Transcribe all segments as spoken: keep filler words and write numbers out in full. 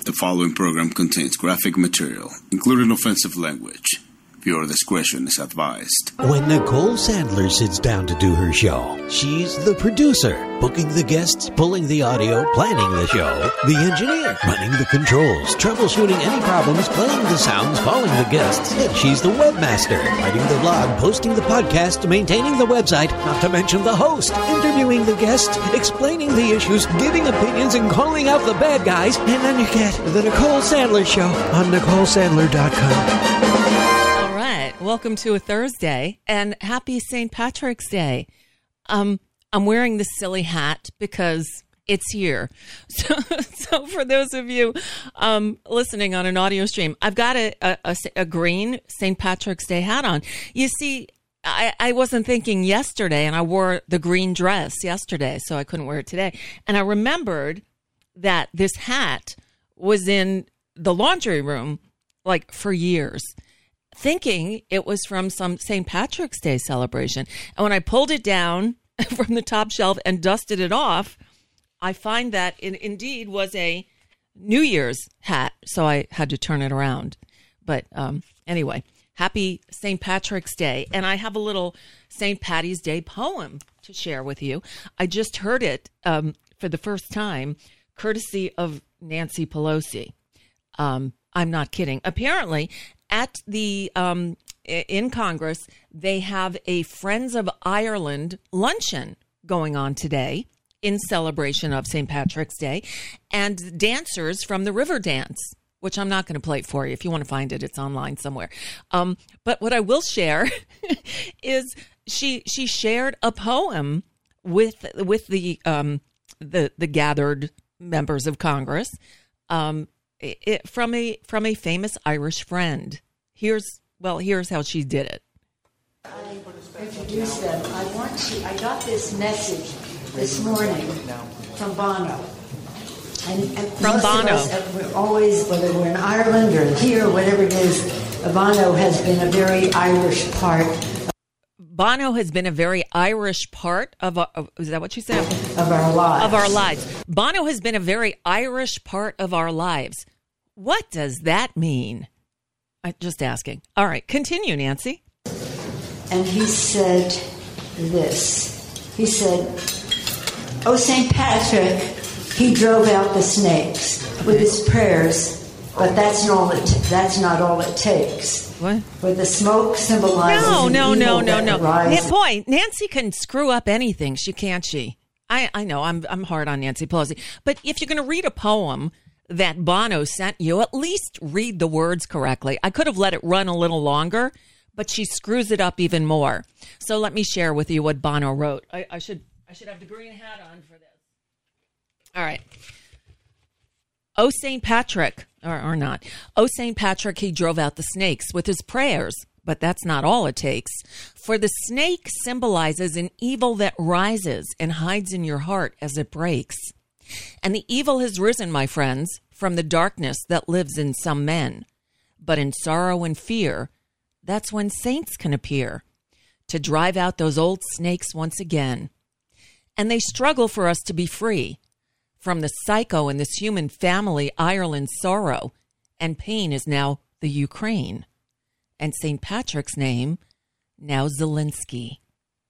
The following program contains graphic material, including offensive language. Viewer discretion is advised. When Nicole Sandler sits down to do her show, she's the producer, booking the guests, pulling the audio, planning the show, the engineer, running the controls, troubleshooting any problems, playing the sounds, calling the guests, and she's the webmaster, writing the blog, posting the podcast, maintaining the website, not to mention the host, interviewing the guests, explaining the issues, giving opinions, and calling out the bad guys, and then you get the Nicole Sandler Show on Nicole Sandler dot com. Welcome to a Thursday, and happy Saint Patrick's Day. Um, I'm wearing this silly hat because it's here. So, so for those of you um, listening on an audio stream, I've got a, a, a green Saint Patrick's Day hat on. You see, I, I wasn't thinking yesterday, and I wore the green dress yesterday, so I couldn't wear it today. And I remembered that this hat was in the laundry room like for years, thinking it was from some Saint Patrick's Day celebration. And when I pulled it down from the top shelf and dusted it off, I find that it indeed was a New Year's hat. So I had to turn it around. But um, anyway, happy Saint Patrick's Day. And I have a little Saint Patty's Day poem to share with you. I just heard it um, for the first time, courtesy of Nancy Pelosi. Um, I'm not kidding. Apparently, at the um, in Congress, they have a Friends of Ireland luncheon going on today in celebration of Saint Patrick's Day, and dancers from the River Dance, which I'm not going to play for you. If you want to find it, it's online somewhere. Um, but what I will share is she she shared a poem with with the um, the the gathered members of Congress. Um, It, from a from a famous Irish friend. Here's well, here's how she did it. I introduced them. I want to. I got this message this morning from Bono, and, and from most Bono. Of us, we're always, whether we're in Ireland or here, whatever it is, Bono has been a very Irish part. Bono has been a very Irish part of, of is that what you said? Of our lives. Of our lives. Bono has been a very Irish part of our lives. What does that mean? I'm just asking. All right, continue, Nancy. And he said this. He said, "Oh, Saint Patrick, he drove out the snakes with his prayers, but that's not all it, that's not all it takes." What? Where the smoke symbolizes no, no, an no, evil no, no, that arises. Boy, Nancy can screw up anything. She can't. She. I, I know. I'm, I'm hard on Nancy Pelosi. But if you're going to read a poem that Bono sent you, at least read the words correctly. I could have let it run a little longer, but she screws it up even more. So let me share with you what Bono wrote. I, I should, I should have the green hat on for this. All right. Oh, Saint Patrick, or, or not. Oh, Saint Patrick, he drove out the snakes with his prayers, but that's not all it takes. For the snake symbolizes an evil that rises and hides in your heart as it breaks. And the evil has risen, my friends, from the darkness that lives in some men. But in sorrow and fear, that's when saints can appear to drive out those old snakes once again. And they struggle for us to be free from the psycho in this human family, Ireland's sorrow, and pain is now the Ukraine. And Saint Patrick's name, now Zelensky.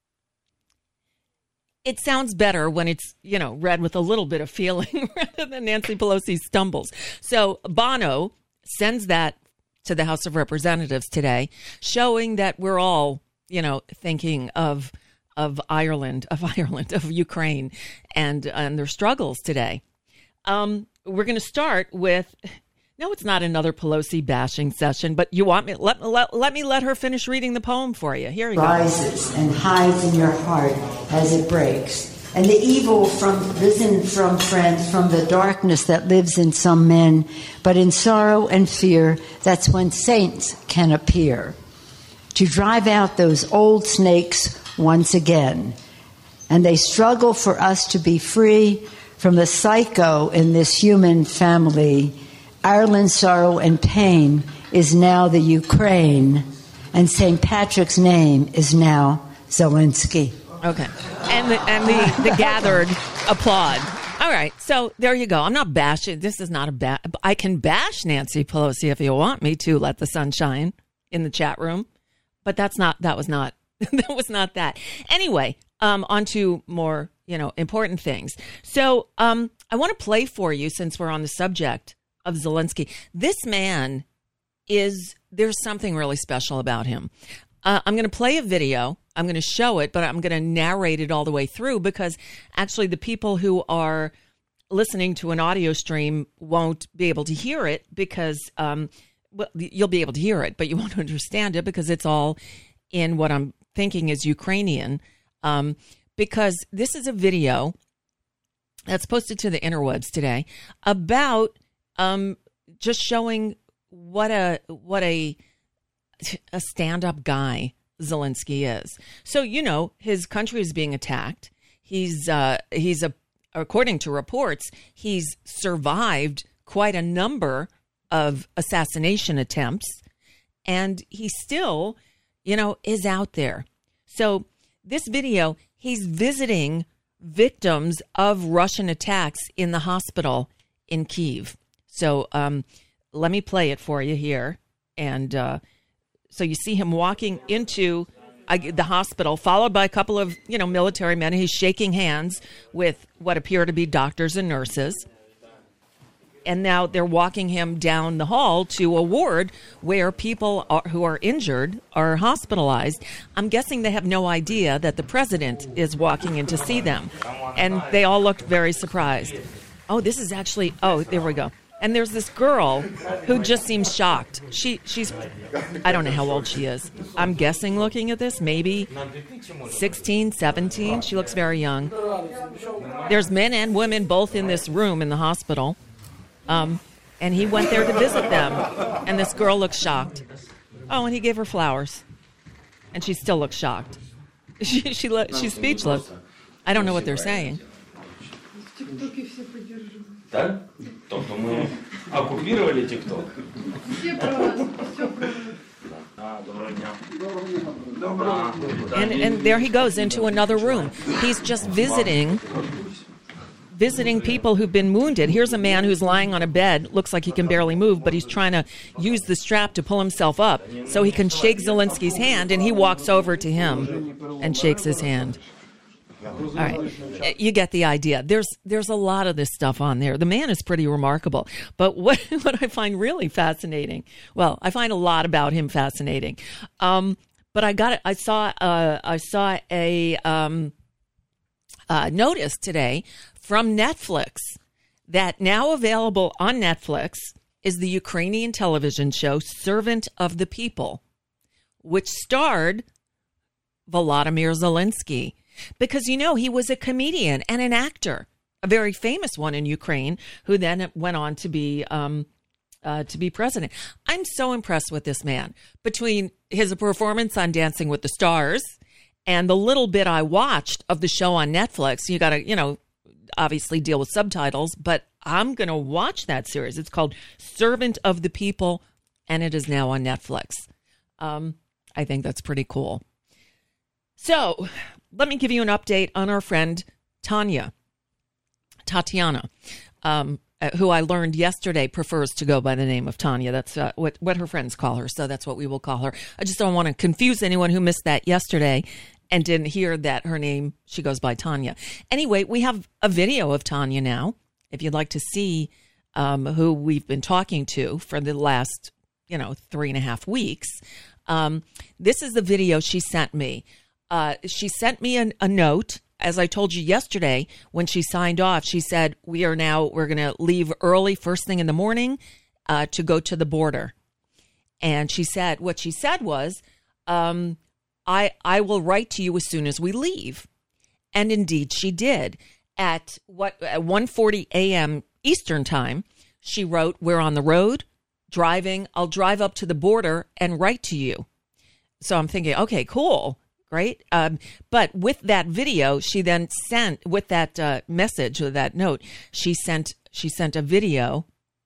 It sounds better when it's, you know, read with a little bit of feeling rather than Nancy Pelosi stumbles. So Bono sends that to the House of Representatives today, showing that we're all, you know, thinking of of Ireland, of Ireland, of Ukraine, and, and their struggles today. Um, we're going to start with, no, it's not another Pelosi bashing session, but you want me, let, let, let me let her finish reading the poem for you. Here you rises go. And hides in your heart as it breaks. And the evil from risen from friends, from the darkness that lives in some men, but in sorrow and fear, that's when saints can appear to drive out those old snakes once again. And they struggle for us to be free from the psycho in this human family. Ireland's sorrow and pain is now the Ukraine, and Saint Patrick's name is now Zelensky. Okay. And the, and the, the gathered applaud. All right. So there you go. I'm not bashing. This is not a bash. I can bash Nancy Pelosi if you want me to. Let the sun shine in the chat room. But that's not, that was not, that was not that. Anyway, um, on to more, you know, important things. So um, I want to play for you, since we're on the subject of Zelensky. This man is, there's something really special about him. Uh, I'm going to play a video. I'm going to show it, but I'm going to narrate it all the way through, because actually the people who are listening to an audio stream won't be able to hear it, because um, well, you'll be able to hear it, but you won't understand it, because it's all in what I'm thinking is Ukrainian. Um, because this is a video that's posted to the interwebs today about um, just showing what a what a a stand-up guy Zelensky is. So, you know, his country is being attacked. He's uh, he's a according to reports, he's survived quite a number of assassination attempts, and he still, you know, is out there. So this video, he's visiting victims of Russian attacks in the hospital in Kyiv. So um, let me play it for you here. And uh, so you see him walking into uh, the hospital, followed by a couple of, you know, military men. He's shaking hands with what appear to be doctors and nurses. And now they're walking him down the hall to a ward where people are, who are injured are hospitalized. I'm guessing they have no idea that the president is walking in to see them. And they all looked very surprised. Oh, this is actually, oh, there we go. And there's this girl who just seems shocked. She, she's, I don't know how old she is. I'm guessing looking at this, maybe sixteen, seventeen. She looks very young. There's men and women both in this room in the hospital. Um, and he went there to visit them. And this girl looks shocked. Oh, and he gave her flowers. And she still looks shocked. She, she she's speechless. I don't know what they're saying. Так? Тобто ми оккупировали TikTok. Все про вас, все про А, доброго дня. And and there he goes into another room. He's just visiting visiting people who've been wounded. Here's a man who's lying on a bed, looks like he can barely move, but he's trying to use the strap to pull himself up so he can shake Zelensky's hand, and he walks over to him and shakes his hand. All right, you get the idea. There's there's a lot of this stuff on there. The man is pretty remarkable. But what what I find really fascinating, well, I find a lot about him fascinating. Um, but I got it. I saw uh, I saw a um, uh, notice today from Netflix that now available on Netflix is the Ukrainian television show Servant of the People, which starred Volodymyr Zelensky. Because, you know, he was a comedian and an actor, a very famous one in Ukraine, who then went on to be um, uh, to be president. I'm so impressed with this man. Between his performance on Dancing with the Stars and the little bit I watched of the show on Netflix, you got to, you know, obviously deal with subtitles, but I'm going to watch that series. It's called Servant of the People, and it is now on Netflix. Um, I think that's pretty cool. So let me give you an update on our friend Tanya, Tatiana, um, who I learned yesterday prefers to go by the name of Tanya. That's uh, what, what her friends call her, so that's what we will call her. I just don't want to confuse anyone who missed that yesterday and didn't hear that her name, she goes by Tanya. Anyway, we have a video of Tanya now, if you'd like to see um, who we've been talking to for the last, you know, three and a half weeks. Um, this is the video she sent me. Uh, she sent me an, a note, as I told you yesterday, when she signed off. She said, we are now, we're going to leave early first thing in the morning uh, to go to the border. And she said, what she said was, um, I, I will write to you as soon as we leave. And indeed she did. At what at one forty a.m. Eastern time, she wrote, we're on the road, driving. I'll drive up to the border and write to you. So I'm thinking, okay, cool. Great. Um, but with that video, she then sent, with that uh, message or that note, she sent she sent a video.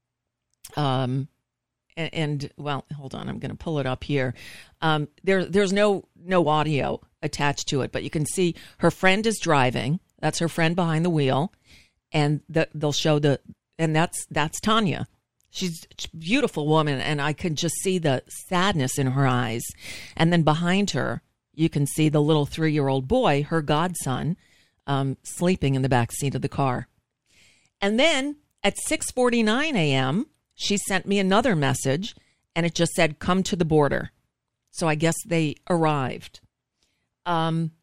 Um, and, and well, hold on, I'm going to pull it up here. Um, there, there's no no audio attached to it, but you can see her friend is driving. That's her friend behind the wheel, and the, they'll show the, and that's that's Tanya. She's a beautiful woman, and I could just see the sadness in her eyes. And then behind her, you can see the little three-year-old boy, her godson, um, sleeping in the back seat of the car. And then at six forty-nine a.m., she sent me another message, and it just said, come to the border. So I guess they arrived. Um,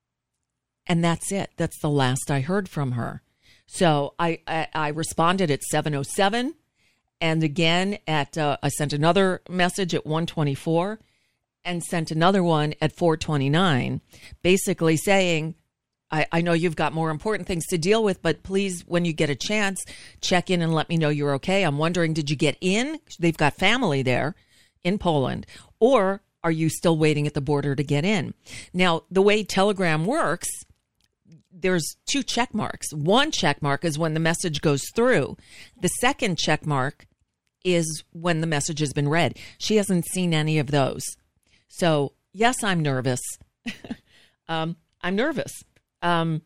and that's it. That's the last I heard from her. So I, I, I responded at seven oh seven. And again, at uh, I sent another message at one twenty-four and sent another one at four twenty-nine, basically saying, I, I know you've got more important things to deal with, but please, when you get a chance, check in and let me know you're okay. I'm wondering, did you get in? They've got family there in Poland. Or are you still waiting at the border to get in? Now, the way Telegram works, there's two check marks. One check mark is when the message goes through. The second check mark is when the message has been read. She hasn't seen any of those. So, yes, I'm nervous. um, I'm nervous. Um,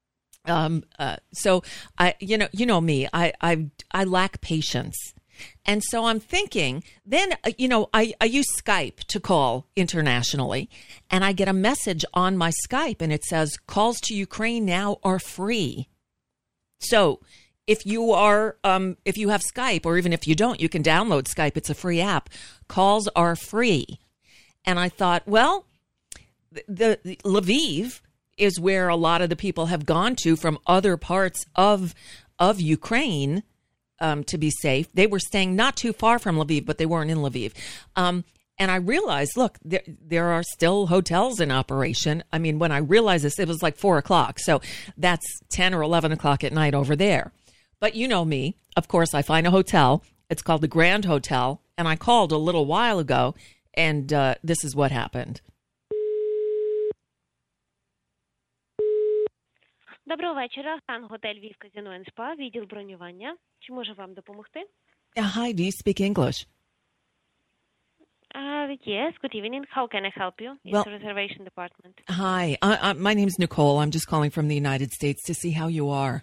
um, uh, so I, you know, you know me, I, I, I lack patience. And so I'm thinking, then, uh, you know, I, I use Skype to call internationally, and I get a message on my Skype, and it says, calls to Ukraine now are free. So if you are, um, if you have Skype, or even if you don't, you can download Skype. It's a free app. Calls are free. And I thought, well, the, the Lviv is where a lot of the people have gone to from other parts of, of Ukraine. Um, to be safe. They were staying not too far from Lviv, but they weren't in Lviv. Um, and I realized, look, there, there are still hotels in operation. I mean, when I realized this, it was like four o'clock. So that's ten or eleven o'clock at night over there. But you know me. Of course, I find a hotel. It's called the Grand Hotel. And I called a little while ago, and uh, this is what happened. Доброго вечора. Хан Готель Львів Казино енд Спа, відділ бронювання. Чи можу вам допомогти? Hi, do you speak English? Uh, yes, good evening. How can I help you? It's Well- the reservation department. Hi, uh, uh, my name's Nicole. I'm just calling from the United States to see how you are.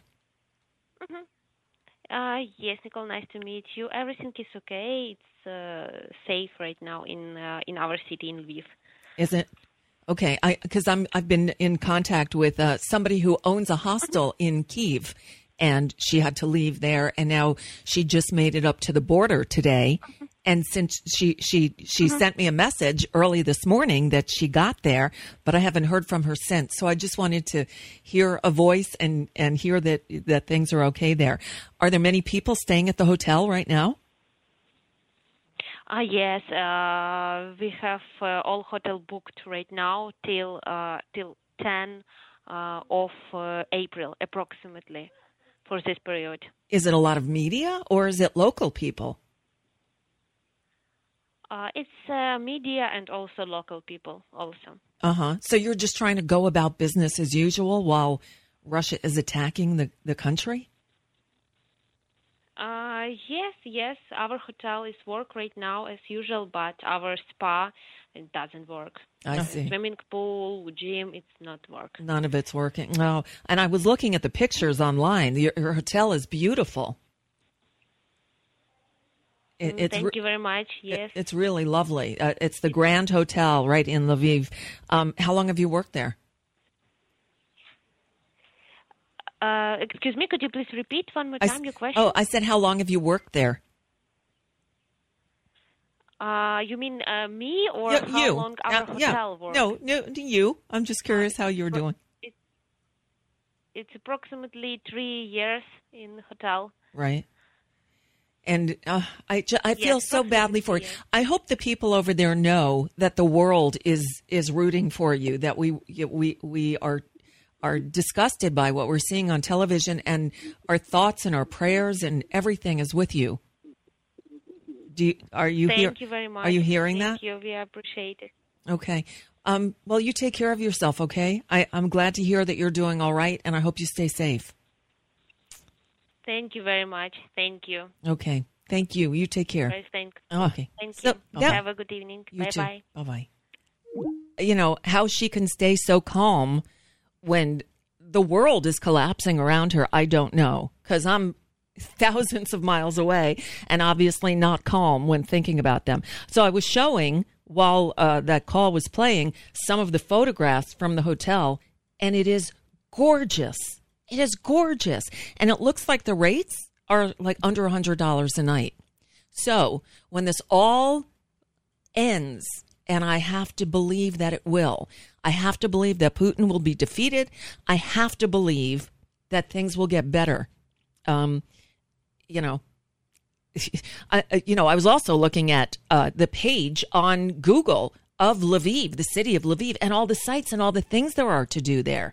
Uh, yes, Nicole, nice to meet you. Everything is okay. It's uh, safe right now in uh, in our city in Lviv. Is it? Okay, I because I'm I've been in contact with uh, somebody who owns a hostel in Kyiv, and she had to leave there, and now she just made it up to the border today. And since she she she sent me a message early this morning that she got there, but I haven't heard from her since. So I just wanted to hear a voice and and hear that that things are okay there. Are there many people staying at the hotel right now? Uh, yes, uh, we have uh, all hotel booked right now till uh, till ten uh, of uh, April, approximately, for this period. Is it a lot of media or is it local people? Uh, it's uh, media and also local people also. Uh-huh. So you're just trying to go about business as usual while Russia is attacking the, the country? Uh, yes, yes. Our hotel is work right now as usual, but our spa, it doesn't work. I Uh, see. Swimming pool, gym, it's not work. None of it's working. No. And I was looking at the pictures online. Your, your hotel is beautiful. It, Mm, it's Thank re- you very much. Yes. It's really lovely. Uh, it's the Grand Hotel right in Lviv. Um, how long have you worked there? Uh, excuse me, could you please repeat one more I s- time your question? Oh, I said, how long have you worked there? Uh, you mean uh, me or Yeah, how you. long our Uh, yeah. hotel works? No, no, to you. I'm just curious how you're doing. It's approximately three years in hotel. Right. And uh, I, ju- I feel Yes, so badly for you. approximately, I hope the people over there know that the world is is rooting for you. That we we we are are disgusted by what we're seeing on television, and our thoughts and our prayers and everything is with you. Do you, are you Thank hear- you very much. Are you hearing Thank that? you. We appreciate it. Okay. Um, well, you take care of yourself. Okay. I, I'm glad to hear that you're doing all right, and I hope you stay safe. Thank you very much. Thank you. Okay. Thank you. You take care. Guys, thank, Okay. thank So- you. yeah. Have a good evening. You Bye too. bye. Bye bye. You know, how she can stay so calm when the world is collapsing around her, I don't know, because I'm thousands of miles away and obviously not calm when thinking about them. So I was showing, while uh, that call was playing, some of the photographs from the hotel, and it is gorgeous. It is gorgeous. And it looks like the rates are like under one hundred dollars a night. So when this all ends, and I have to believe that it will, I have to believe that Putin will be defeated. I have to believe that things will get better. Um, you know, I, you know, I was also looking at uh, the page on Google of Lviv, the city of Lviv, and all the sites and all the things there are to do there.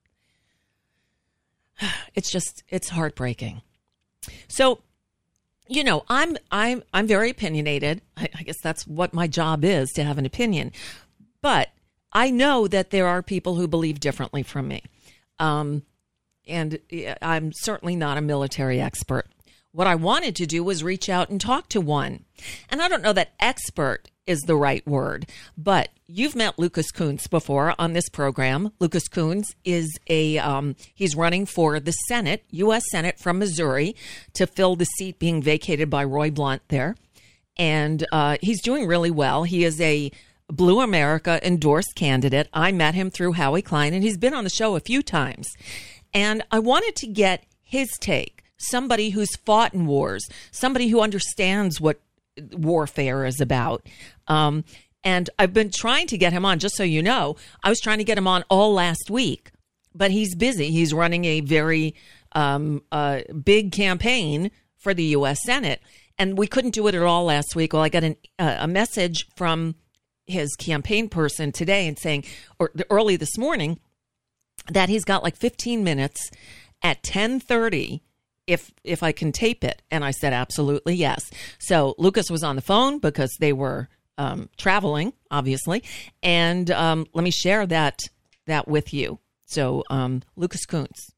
It's just, it's heartbreaking. So, you know, I'm I'm I'm very opinionated. I, I guess that's what my job is, to have an opinion. But I know that there are people who believe differently from me. Um, and I'm certainly not a military expert. What I wanted to do was reach out and talk to one. And I don't know that expert is the right word, but you've met Lucas Kunce before on this program. Lucas Kunce is a, um, he's running for the Senate, U S Senate from Missouri, to fill the seat being vacated by Roy Blunt there. And uh, he's doing really well. He is a Blue America endorsed candidate. I met him through Howie Klein, and he's been on the show a few times. And I wanted to get his take, somebody who's fought in wars, somebody who understands what warfare is about. Um, and I've been trying to get him on, just so you know. I was trying to get him on all last week, but he's busy. He's running a very um, uh, big campaign for the U S Senate, and we couldn't do it at all last week. Well, I got an, uh, a message from his campaign person today and saying, or early this morning, that he's got like fifteen minutes at ten thirty if if I can tape it. And I said, absolutely, yes. So Lucas was on the phone because they were um, traveling, obviously. And um, let me share that that with you. So um, Lucas Kunce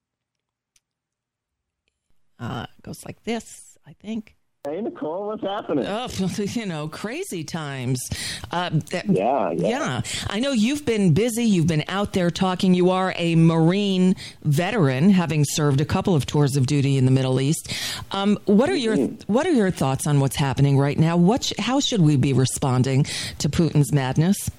uh, goes like this, I think. Hey, Nicole, what's happening? Oh, you know, crazy times. Uh, that, yeah, yeah. Yeah. I know you've been busy. You've been out there talking. You are a Marine veteran, having served a couple of tours of duty in the Middle East. Um, what are your What are your thoughts on what's happening right now? What sh- how should we be responding to Putin's madness?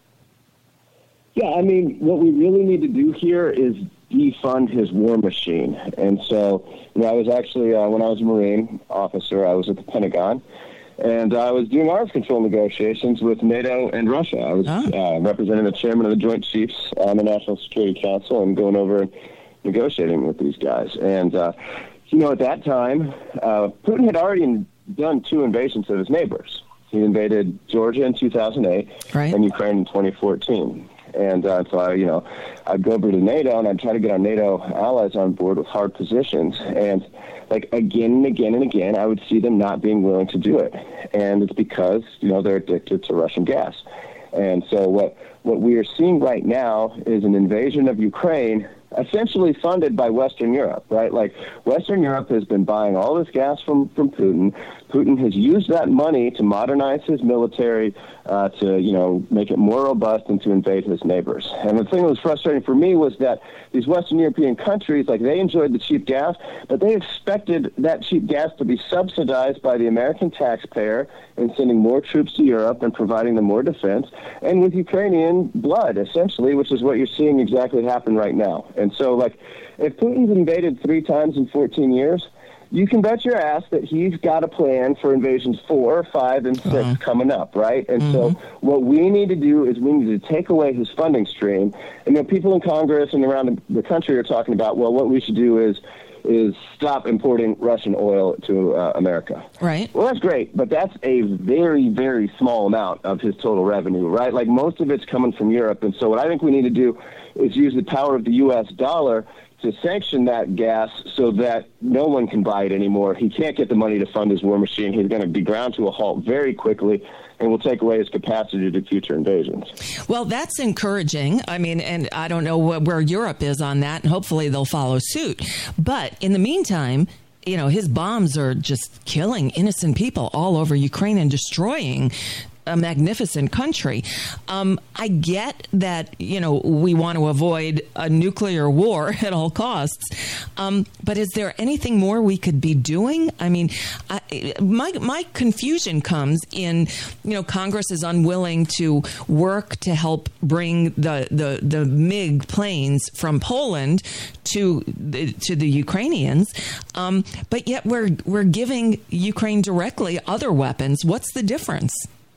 Yeah, I mean, what we really need to do here is defund his war machine. And so, you know, I was actually, uh, when I was a Marine officer, I was at the Pentagon, and I was doing arms control negotiations with NATO and Russia. I was oh. uh, representing the chairman of the Joint Chiefs on the National Security Council and going over and negotiating with these guys. And, uh, you know, at that time, uh, Putin had already done two invasions of his neighbors. He invaded Georgia in two thousand eight right. and Ukraine in twenty fourteen. And uh, so, I, you know, I'd go over to NATO, and I'd try to get our NATO allies on board with hard positions. And, like, again and again and again, I would see them not being willing to do it. And it's because, you know, they're addicted to Russian gas. And so what, what we are seeing right now is an invasion of Ukraine essentially funded by Western Europe, right? Like, Western Europe has been buying all this gas from, from Putin. Putin has used that money to modernize his military, uh, to, you know, make it more robust and to invade his neighbors. And the thing that was frustrating for me was that these Western European countries, like, they enjoyed the cheap gas, but they expected that cheap gas to be subsidized by the American taxpayer in sending more troops to Europe and providing them more defense, and with Ukrainian blood, essentially, which is what you're seeing exactly happen right now. And so, like, if Putin's invaded three times in fourteen years, you can bet your ass that he's got a plan for invasions four, five, and six uh-huh. coming up, right? And mm-hmm. so what we need to do is we need to take away his funding stream. And, you know, people in Congress and around the, the country are talking about, well, what we should do is is stop importing Russian oil to uh, America. Right. Well, that's great, but that's a very, very small amount of his total revenue, right? Like, most of it's coming from Europe. And so what I think we need to do is use the power of the U S dollar to sanction that gas so that no one can buy it anymore. He can't get the money to fund his war machine. He's going to be ground to a halt very quickly, and will take away his capacity to do future invasions. Well, that's encouraging. I mean, and I don't know wh- where Europe is on that, and hopefully they'll follow suit. But in the meantime, you know, his bombs are just killing innocent people all over Ukraine and destroying a magnificent country. Um, I get that, you know, we want to avoid a nuclear war at all costs. Um, but is there anything more we could be doing? I mean, I, my my confusion comes in, you know, Congress is unwilling to work to help bring the the, the MiG planes from Poland to the, to the Ukrainians, um, but yet we're we're giving Ukraine directly other weapons. What's the difference?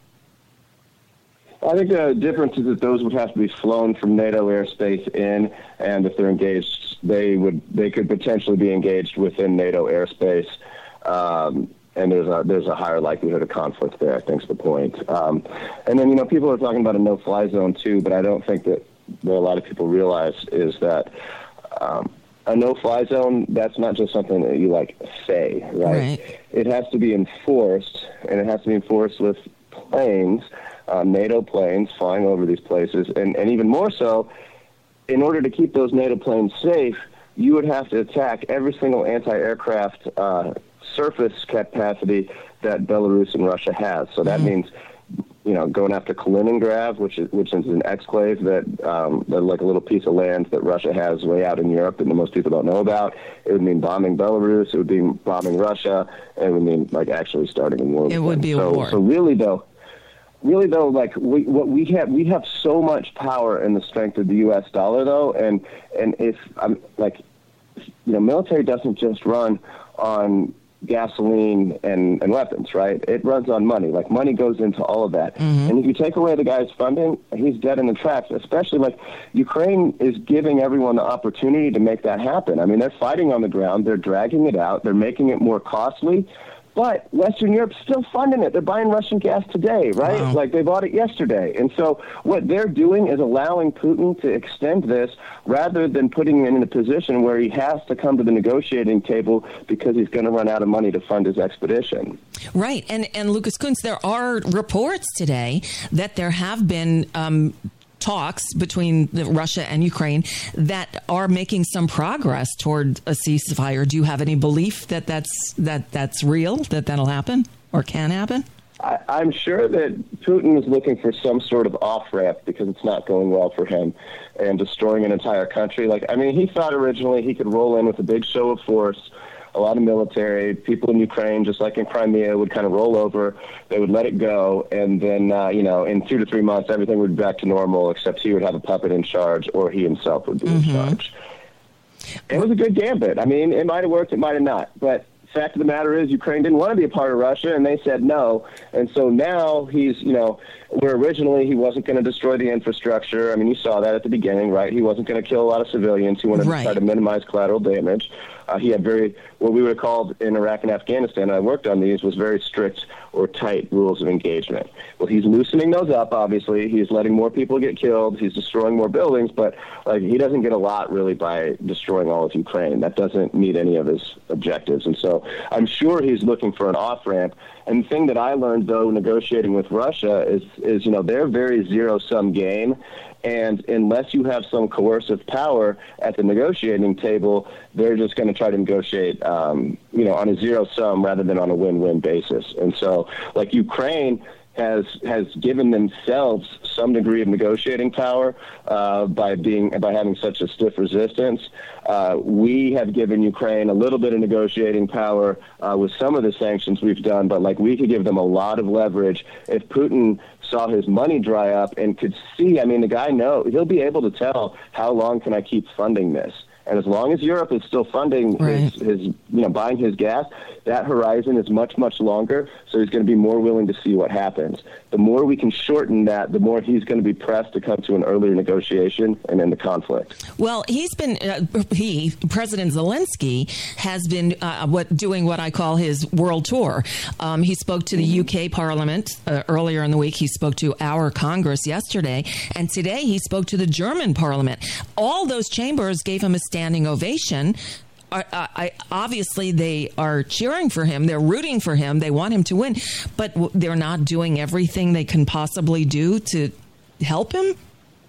I think the difference is that those would have to be flown from NATO airspace in, and if they're engaged, they would they could potentially be engaged within NATO airspace, um, and there's a there's a higher likelihood of conflict there. I think is the point. Um, and then you know people are talking about a no-fly zone too, but I don't think that what a lot of people realize is that. Um, a no-fly zone, that's not just something that you, like, say, right? right? It has to be enforced, and it has to be enforced with planes, uh, NATO planes flying over these places, and, and even more so, in order to keep those NATO planes safe, you would have to attack every single anti-aircraft uh, surface capacity that Belarus and Russia has. So that mm-hmm. means... you know, going after Kaliningrad, which is which is an exclave that, um, that like a little piece of land that Russia has way out in Europe that most people don't know about. It would mean bombing Belarus. It would mean bombing Russia. And it would mean like actually starting a war. It would be a so, war. So really, though, really though, like we what we have we have so much power in the strength of the U S dollar, though, and and if I'm like, you know, military doesn't just run on gasoline and, and weapons, right? It runs on money. Like, money goes into all of that. Mm-hmm. And if you take away the guy's funding, he's dead in the tracks, especially, like, Ukraine is giving everyone the opportunity to make that happen. I mean, they're fighting on the ground. They're dragging it out. They're making it more costly. But Western Europe's still funding it. They're buying Russian gas today, right? Wow. Like, they bought it yesterday. And so what they're doing is allowing Putin to extend this rather than putting him in a position where he has to come to the negotiating table because he's going to run out of money to fund his expedition. Right. And, and Lucas Kunce, there are reports today that there have been um, talks between Russia and Ukraine that are making some progress toward a ceasefire. Do you have any belief that that's, that that's real, that that'll happen or can happen? I, I'm sure that Putin is looking for some sort of off-ramp because it's not going well for him and destroying an entire country. Like, I mean, he thought originally he could roll in with a big show of force, a lot of military, people in Ukraine, just like in Crimea, would kind of roll over. They would let it go. And then, uh, you know, in two to three months, everything would be back to normal, except he would have a puppet in charge or he himself would be mm-hmm. in charge. It was a good gambit. I mean, it might have worked, it might have not. But fact of the matter is Ukraine didn't want to be a part of Russia, and they said no. And so now he's, you know, where originally he wasn't going to destroy the infrastructure. I mean, you saw that at the beginning, right? He wasn't going to kill a lot of civilians. He wanted right. to try to minimize collateral damage. Uh, he had very, what we would have called in Iraq and Afghanistan, and I worked on these, was very strict or tight rules of engagement. Well, he's loosening those up, obviously. He's letting more people get killed. He's destroying more buildings, but like he doesn't get a lot, really, by destroying all of Ukraine. That doesn't meet any of his objectives. And so I'm sure he's looking for an off-ramp. And the thing that I learned, though, negotiating with Russia is, is you know, they're a very zero-sum game. And unless you have some coercive power at the negotiating table, they're just going to try to negotiate, um, you know, on a zero-sum rather than on a win-win basis. And so, like, Ukraine has has given themselves some degree of negotiating power uh, by being by having such a stiff resistance. Uh, we have given Ukraine a little bit of negotiating power uh, with some of the sanctions we've done, but like we could give them a lot of leverage if Putin saw his money dry up and could see. I mean, the guy know he'll be able to tell how long can I keep funding this. And as long as Europe is still funding right. his, his, you know, buying his gas, that horizon is much, much longer. So he's going to be more willing to see what happens. The more we can shorten that, the more he's going to be pressed to come to an earlier negotiation and end the conflict. Well, he's been, uh, he, President Zelensky, has been uh, what doing what I call his world tour. Um, he spoke to the U K Parliament uh, earlier in the week. He spoke to our Congress yesterday. And today he spoke to the German Parliament. All those chambers gave him a standing ovation. I, I, obviously, they are cheering for him. They're rooting for him. They want him to win, but w- they're not doing everything they can possibly do to help him.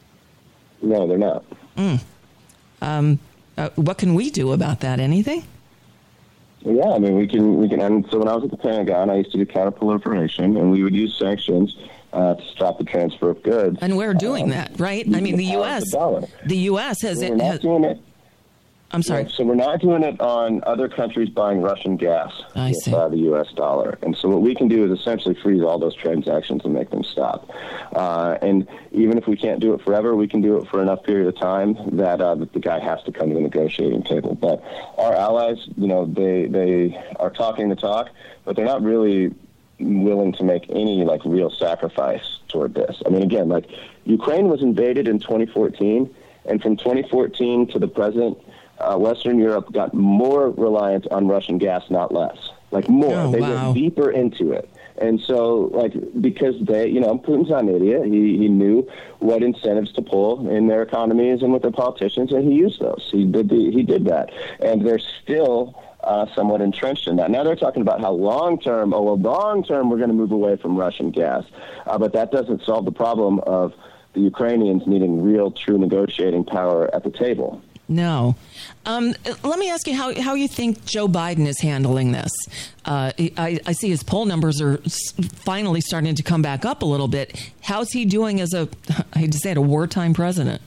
No, they're not. Mm. Um, uh, what can we do about that? Anything? Yeah, I mean, we can, we can, and so when I was at the Pentagon, I used to do counterproliferation, and we would use sanctions uh, to stop the transfer of goods. And we're doing um, that, right? I mean, the U S, the, the U S has... We're it, not has, doing it. I'm sorry. Yeah, so we're not doing it on other countries buying Russian gas I with see. Uh, the U S dollar. And so what we can do is essentially freeze all those transactions and make them stop. Uh, and even if we can't do it forever, we can do it for enough period of time that, uh, that the guy has to come to the negotiating table. But our allies, you know, they, they are talking the talk, but they're not really willing to make any, like, real sacrifice toward this. I mean, again, like, Ukraine was invaded in twenty fourteen, and from twenty fourteen to the present, Uh, Western Europe got more reliant on Russian gas, not less. Like more. Oh, they wow. went deeper into it. And so, like, because they, you know, Putin's not an idiot. He, he knew what incentives to pull in their economies and with their politicians, and he used those. He did the, he did that. And they're still uh, somewhat entrenched in that. Now they're talking about how long-term, oh, well, long-term we're going to move away from Russian gas. Uh, but that doesn't solve the problem of the Ukrainians needing real, true negotiating power at the table. No. Um, let me ask you how, how you think Joe Biden is handling this. Uh, I, I see his poll numbers are finally starting to come back up a little bit. How's he doing as a, I hate to say it, a wartime president?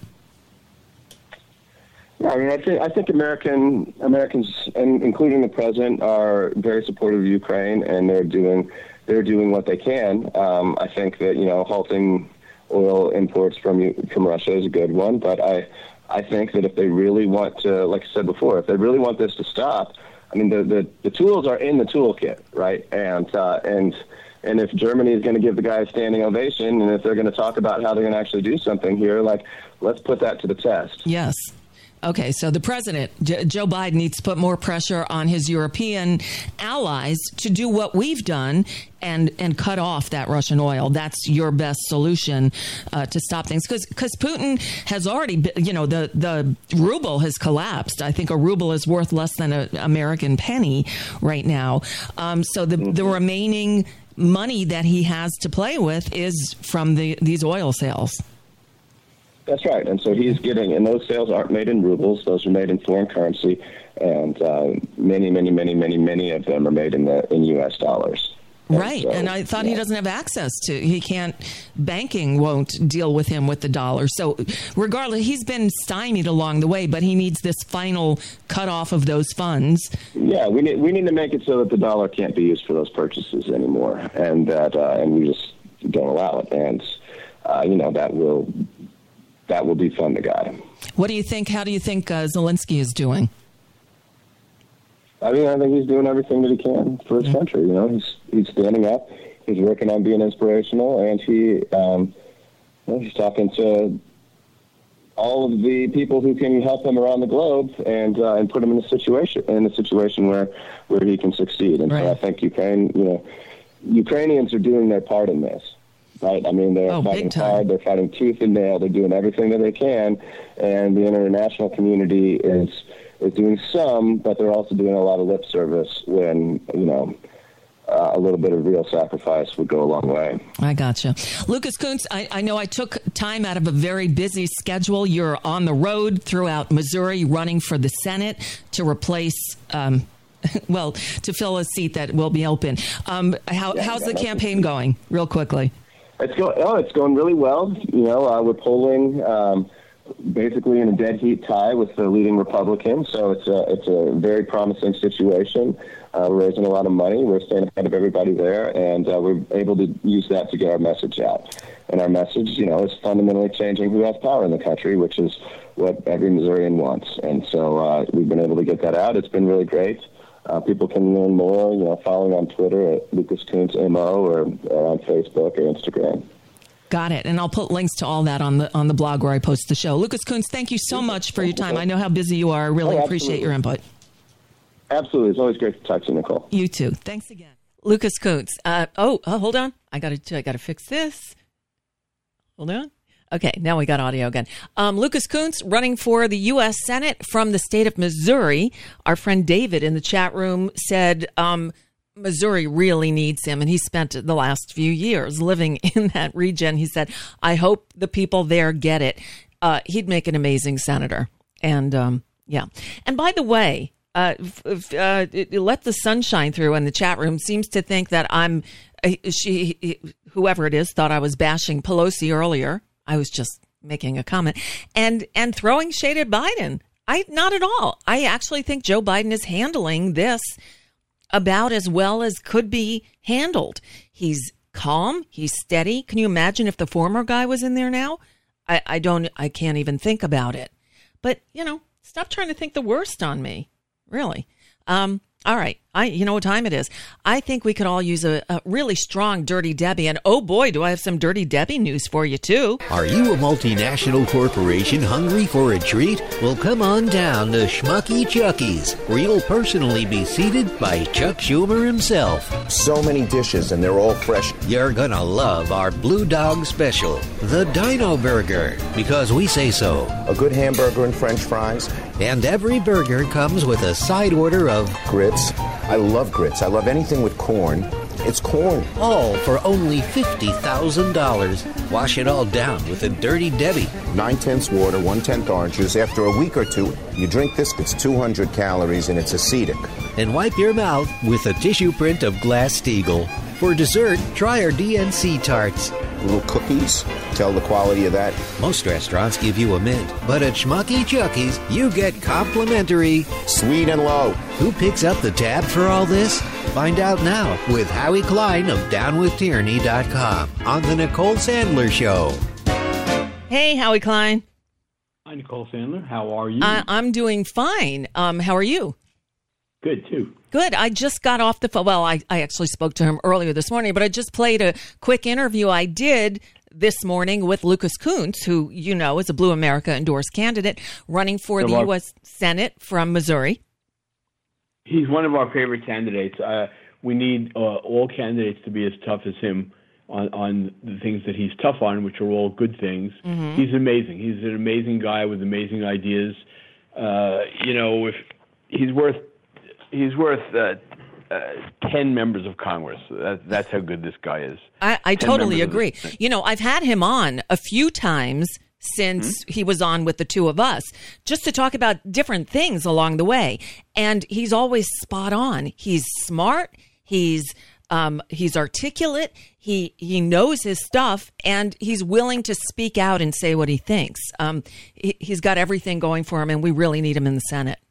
Yeah, I mean, I think I think American Americans, and including the president, are very supportive of Ukraine, and they're doing they're doing what they can. Um, I think that, you know, halting oil imports from from Russia is a good one, but I. I think that if they really want to, like I said before, if they really want this to stop, I mean, the, the, the tools are in the toolkit, right? And uh, and and if Germany is going to give the guy a standing ovation, and if they're going to talk about how they're going to actually do something here, like, let's put that to the test. Yes. Okay, so the president, J- Joe Biden, needs to put more pressure on his European allies to do what we've done and and cut off that Russian oil. That's your best solution uh, to stop things. Because because Putin has already, been, you know, the, the ruble has collapsed. I think a ruble is worth less than an American penny right now. Um, so the, mm-hmm. the remaining money that he has to play with is from the these oil sales. That's right. And so he's getting, and those sales aren't made in rubles. Those are made in foreign currency. And uh, many, many, many, many, many of them are made in the in U S dollars. And right. so, and I thought yeah. he doesn't have access to, he can't, banking won't deal with him with the dollar. So regardless, he's been stymied along the way, but he needs this final cutoff of those funds. Yeah, we need, we need to make it so that the dollar can't be used for those purchases anymore. And that, uh, and we just don't allow it. And, uh, you know, that will, that will defund the guy. What do you think? How do you think uh, Zelensky is doing? I mean, I think he's doing everything that he can for his yeah. country. You know, he's he's standing up, he's working on being inspirational, and he um, you know, he's talking to all of the people who can help him around the globe and uh, and put him in a situation in a situation where where he can succeed. And right. so I think Ukraine, you know, Ukrainians are doing their part in this. Right? I mean, they're oh, fighting hard. They're fighting tooth and nail. They're doing everything that they can, and the international community is is doing some, but they're also doing a lot of lip service when, you know, uh, a little bit of real sacrifice would go a long way. I gotcha. Lucas Kunce, I, I know I took time out of a very busy schedule. You're on the road throughout Missouri running for the Senate to replace, um, well, to fill a seat that will be open. Um, how, yeah, how's yeah, the campaign going, real quickly? It's going. Oh, it's going really well. You know, uh, we're polling um, basically in a dead heat tie with the leading Republican, so it's a it's a very promising situation. Uh, we're raising a lot of money. We're staying ahead of everybody there, and uh, we're able to use that to get our message out. And our message, you know, is fundamentally changing who has power in the country, which is what every Missourian wants. And so uh, we've been able to get that out. It's been really great. Uh, people can learn more, you know, following on Twitter at Lucas Kunce M O or, or on Facebook or Instagram. Got it. And I'll put links to all that on the on the blog where I post the show. Lucas Kunce, thank you so much for your time. I know how busy you are. I really oh, appreciate your input. Absolutely. It's always great to talk to you, Nicole. You too. Thanks again. Lucas Kunce. Uh, oh, oh, hold on. I got to I got to fix this. Hold on. Okay, now we got audio again. Um, Lucas Kunce running for the U S Senate from the state of Missouri. Our friend David in the chat room said um, Missouri really needs him, and he spent the last few years living in that region. He said, I hope the people there get it. Uh, he'd make an amazing senator. And um, yeah. And by the way, uh, f- uh, let the sun shine through in the chat room, seems to think that I'm, uh, she, whoever it is, thought I was bashing Pelosi earlier. I was just making a comment and, and throwing shade at Biden. I, not at all. I actually think Joe Biden is handling this about as well as could be handled. He's calm. He's steady. Can you imagine if the former guy was in there now? I, I don't, I can't even think about it. But, you know, stop trying to think the worst on me. Really. Um, all right. I, you know what time it is. I think we could all use a, a really strong Dirty Debbie. And oh boy, do I have some Dirty Debbie news for you too. Are you a multinational corporation hungry for a treat? Well, come on down to Schmucky Chucky's, where you'll personally be seated by Chuck Schumer himself. So many dishes, and they're all fresh. You're gonna love our Blue Dog Special, the Dino Burger, because we say so. A good hamburger and French fries. And every burger comes with a side order of grits. I love grits. I love anything with corn. It's corn. All for only fifty thousand dollars. Wash it all down with a Dirty Debbie. Nine-tenths water, one-tenth orange juice. After a week or two, you drink this, it's two hundred calories, and it's acidic. And wipe your mouth with a tissue print of Glass-Steagall. For dessert, try our D N C tarts. Little cookies. Tell the quality of that. Most restaurants give you a mint, but at Schmucky Chucky's, you get complimentary sweet and low. Who picks up the tab for all this? Find out now with Howie Klein of down with tyranny dot com on the Nicole Sandler Show. Hey, Howie Klein. Hi, Nicole Sandler. How are you? I, I'm doing fine. Um, how are you? Good, too. Good. I just got off the phone. Well, I, I actually spoke to him earlier this morning, but I just played a quick interview I did this morning with Lucas Kunce, who, you know, is a Blue America endorsed candidate running for the U S Senate from Missouri. He's one of our favorite candidates. Uh, we need uh, all candidates to be as tough as him on, on the things that he's tough on, which are all good things. Mm-hmm. He's amazing. He's an amazing guy with amazing ideas. Uh, you know, if he's worth he's worth uh, uh, ten members of Congress. That, that's how good this guy is. I, I totally agree. You know, I've had him on a few times since mm-hmm. he was on with the two of us, just to talk about different things along the way. And he's always spot on. He's smart. He's um, he's articulate. He he knows his stuff, and he's willing to speak out and say what he thinks. Um, he, he's got everything going for him, and we really need him in the Senate.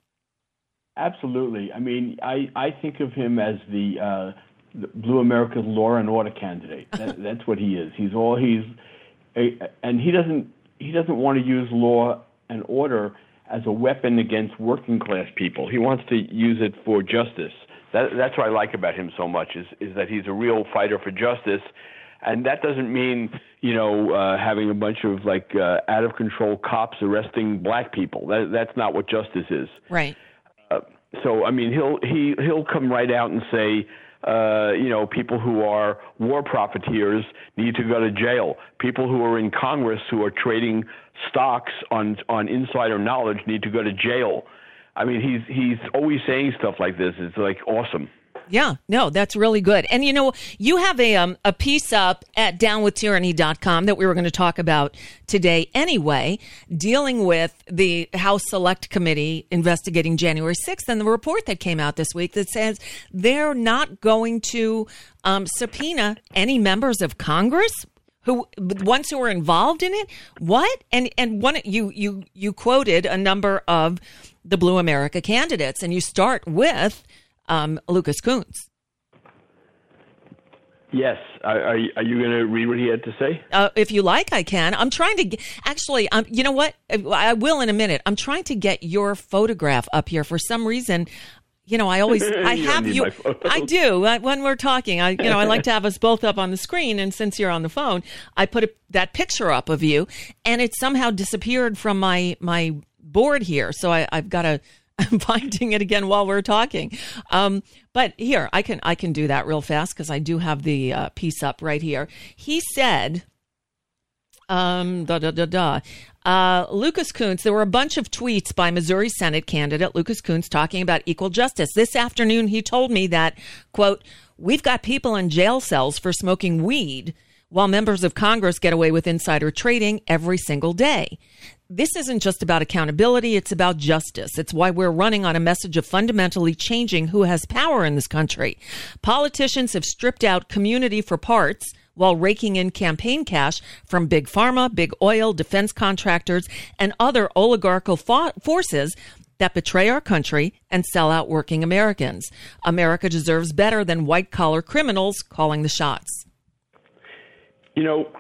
Absolutely. I mean, I, I think of him as the, uh, the Blue America's law and order candidate. That, that's what he is. He's all he's, a, and he doesn't he doesn't want to use law and order as a weapon against working class people. He wants to use it for justice. That, that's what I like about him so much is is that he's a real fighter for justice, and that doesn't mean you know uh, having a bunch of like uh, out of control cops arresting black people. That, that's not what justice is. Right. Uh, so I mean, he'll he he'll come right out and say, uh, you know, people who are war profiteers need to go to jail. People who are in Congress who are trading stocks on on insider knowledge need to go to jail. I mean, he's he's always saying stuff like this. It's like awesome. Yeah, no, that's really good. And, you know, you have a um, a piece up at down with tyranny dot com that we were going to talk about today anyway, dealing with the House Select Committee investigating January sixth and the report that came out this week that says they're not going to um, subpoena any members of Congress who ones who were involved in it. What? And and one you you you quoted a number of the Blue America candidates, and you start with Um, Lucas Kunce. Yes. Are, are you, are you going to read what he had to say? Uh, if you like, I can. I'm trying to get, actually, um, you know what? I will in a minute. I'm trying to get your photograph up here for some reason. You know, I always, I you have you. I do. I, when we're talking, I, you know, I like to have us both up on the screen. And since you're on the phone, I put a, that picture up of you, and it somehow disappeared from my, my board here. So I, I've got to, I'm finding it again while we're talking. Um, but here, I can I can do that real fast because I do have the uh, piece up right here. He said, um, da, da, da, da. Uh, Lucas Kunce, there were a bunch of tweets by Missouri Senate candidate Lucas Kunce talking about equal justice. This afternoon, he told me that, quote, we've got people in jail cells for smoking weed while members of Congress get away with insider trading every single day. this isn't just about accountability. It's about justice. It's why we're running on a message of fundamentally changing who has power in this country. Politicians have stripped out community for parts while raking in campaign cash from big pharma, big oil, defense contractors, and other oligarchical fo- forces that betray our country and sell out working Americans. America deserves better than white-collar criminals calling the shots. You know,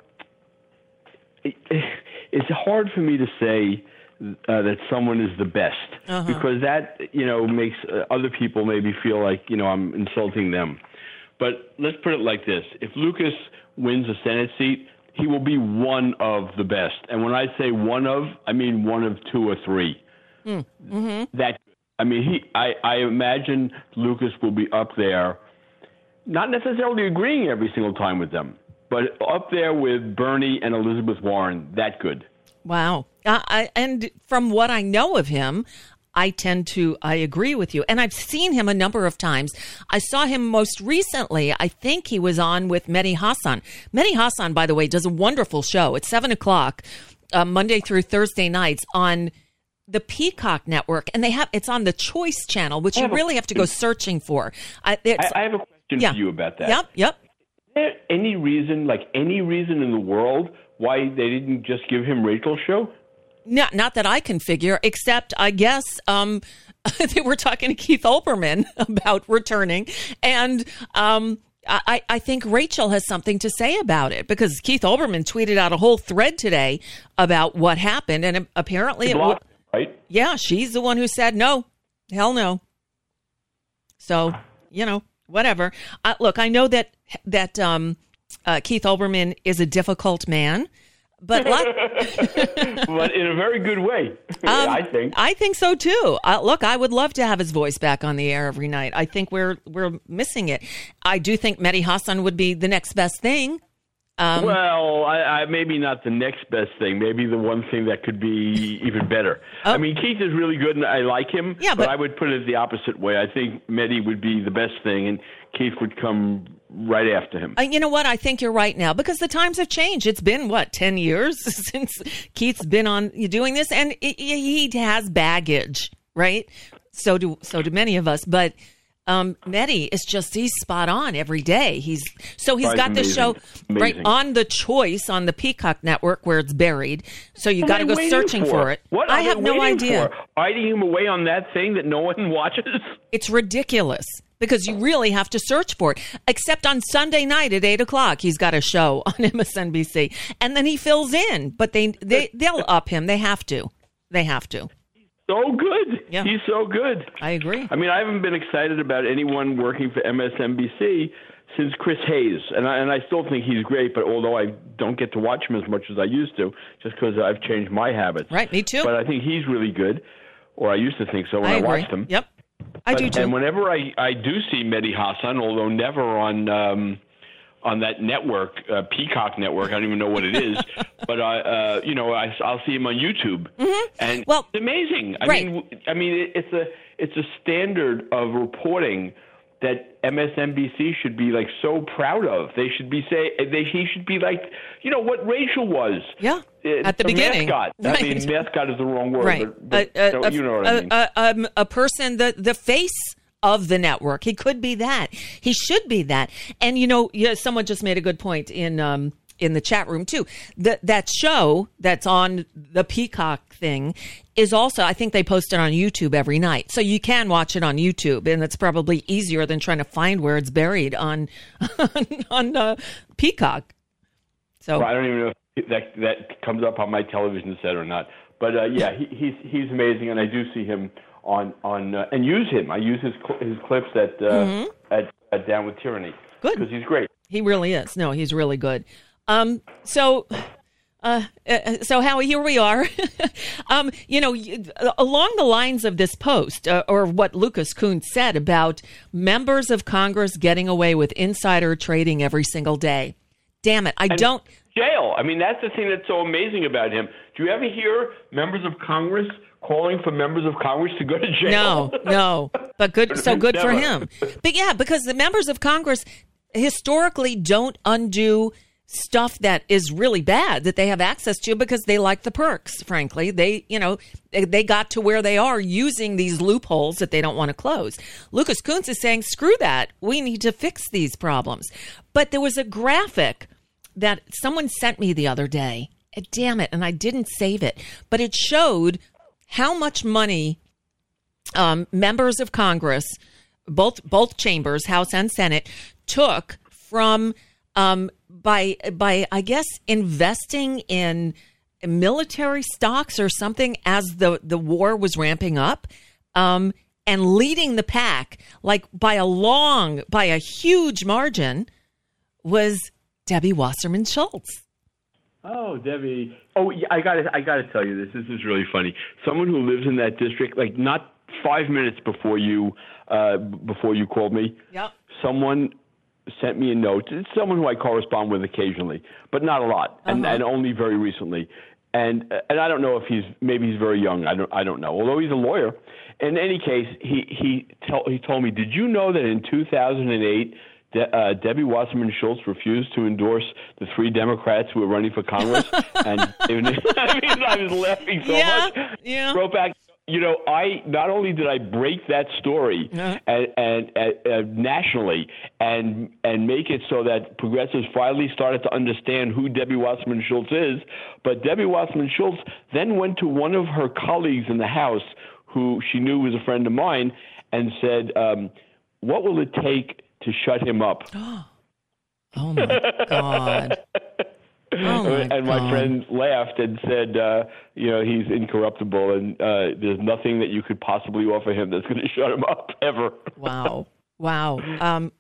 it, it's hard for me to say uh, that someone is the best uh-huh. because that, you know, makes uh, other people maybe feel like, you know, I'm insulting them. But let's put it like this. If Lucas wins a Senate seat, he will be one of the best. And when I say one of, I mean one of two or three. Mm-hmm. That I mean, he. I, I imagine Lucas will be up there, not necessarily agreeing every single time with them, but up there with Bernie and Elizabeth Warren. That good. Wow. Uh, I, and from what I know of him, I tend to, I agree with you. And I've seen him a number of times. I saw him most recently. I think he was on with Mehdi Hasan. Mehdi Hasan, by the way, does a wonderful show at seven o'clock, uh, Monday through Thursday nights on the Peacock Network. And they have, it's on the Choice channel, which you really have to go searching for. I, I, I have a question yeah. for you about that. Yep, yep. Is there any reason, like any reason in the world why they didn't just give him Rachel's show? Not, not that I can figure, except I guess um, they were talking to Keith Olbermann about returning. And um, I, I think Rachel has something to say about it because Keith Olbermann tweeted out a whole thread today about what happened. And apparently, it blocked, right? Yeah, she's the one who said, no, hell no. So, you know, whatever. Uh, look, I know that that um, uh, Keith Olbermann is a difficult man. But, lot- but in a very good way, um, I think. I think so too. Uh, look, I would love to have his voice back on the air every night. I think we're we're missing it. I do think Mehdi Hasan would be the next best thing. Um, well, I, I, maybe not the next best thing. Maybe the one thing that could be even better. Oh. I mean, Keith is really good, and I like him. Yeah, but, but I would put it the opposite way. I think Mehdi would be the best thing, and Keith would come right after him. Uh, you know what? I think you're right now because the times have changed. It's been, what, ten years since Keith's been on doing this, and it, he has baggage, right? So do so do many of us. But um, Mehdi is just, he's spot on every day. He's So he's That's got amazing. this show amazing. right on the Choice on the Peacock Network where it's buried. So you got to go searching for? for it. What I are have they no waiting idea. For? Hiding him away on that thing that no one watches? It's ridiculous. Because you really have to search for it. Except on Sunday night at eight o'clock, he's got a show on M S N B C. And then he fills in. But they, they, they'll up him. They have to. They have to. So good. Yeah. He's so good. I agree. I mean, I haven't been excited about anyone working for M S N B C since Chris Hayes. And I, and I still think he's great, but although I don't get to watch him as much as I used to, just because I've changed my habits. Right, me too. But I think he's really good. Or I used to think so when I, I, agree. watched him. Yep. I do too. And whenever I, I do see Mehdi Hasan, although never on um, on that network, uh, Peacock Network, I don't even know what it is, but I, uh, you know, I, I'll see him on YouTube, mm-hmm. and well, it's amazing. I right. mean, I mean, it's a it's a standard of reporting that M S N B C should be like so proud of. They should be say they he should be like, you know, what Rachel was. Yeah. Uh, At the a beginning. Mascot. Right. I mean, mascot is the wrong word, right. but, but uh, uh, you know what uh, I mean. Uh, um, a person, the, the face of the network. He could be that. He should be that. And, you know, yeah, someone just made a good point in um, in the chat room, too. That that show that's on the Peacock thing is also, I think they post it on YouTube every night. So you can watch it on YouTube, and it's probably easier than trying to find where it's buried on on uh, Peacock. So well, I don't even know if that that comes up on my television set or not. But uh, yeah, he, he's he's amazing, and I do see him on on uh, and use him. I use his cl- his clips at, uh, mm-hmm. at at Down with Tyranny. Good, because he's great. He really is. No, he's really good. Um, so. Uh, so Howie, here we are. um, you know, along the lines of this post, uh, or what Lucas Kunz said about members of Congress getting away with insider trading every single day. Damn it, I and don't. Jail. I mean, that's the thing that's so amazing about him. Do you ever hear members of Congress calling for members of Congress to go to jail? No, no. But good, so good Never. for him. But yeah, because the members of Congress historically don't undo stuff that is really bad that they have access to because they like the perks, frankly. They, you know, they, they got to where they are using these loopholes that they don't want to close. Lucas Kunz is saying, screw that. We need to fix these problems. But there was a graphic that someone sent me the other day. Damn it. And I didn't save it. But it showed how much money um, members of Congress, both both chambers, House and Senate, took from um, by by I guess investing in military stocks or something as the, the war was ramping up, um, and leading the pack like by a long by a huge margin was Debbie Wasserman Schultz. Oh, Debbie. Oh, yeah, I got to I got to tell you this. This is really funny. Someone who lives in that district, like not five minutes before you uh, before you called me. Yep. Someone sent me a note. It's someone who I correspond with occasionally, but not a lot, and, Uh-huh. and only very recently. And and I don't know if he's maybe he's very young. I don't I don't know. Although he's a lawyer. In any case, he he tell, he told me, did you know that in two thousand eight, De, uh, Debbie Wasserman Schultz refused to endorse the three Democrats who were running for Congress? And I mean, I was laughing so Yeah, much. yeah. Wrote back, you know, I not only did I break that story Uh-huh. and, and, and uh, nationally and and make it so that progressives finally started to understand who Debbie Wasserman Schultz is, but Debbie Wasserman Schultz then went to one of her colleagues in the House who she knew was a friend of mine and said, um, what will it take to shut him up? Oh, my God. Oh my and my God. friend laughed and said, uh, you know, he's incorruptible and uh, there's nothing that you could possibly offer him that's going to shut him up ever. Wow. Wow. Um,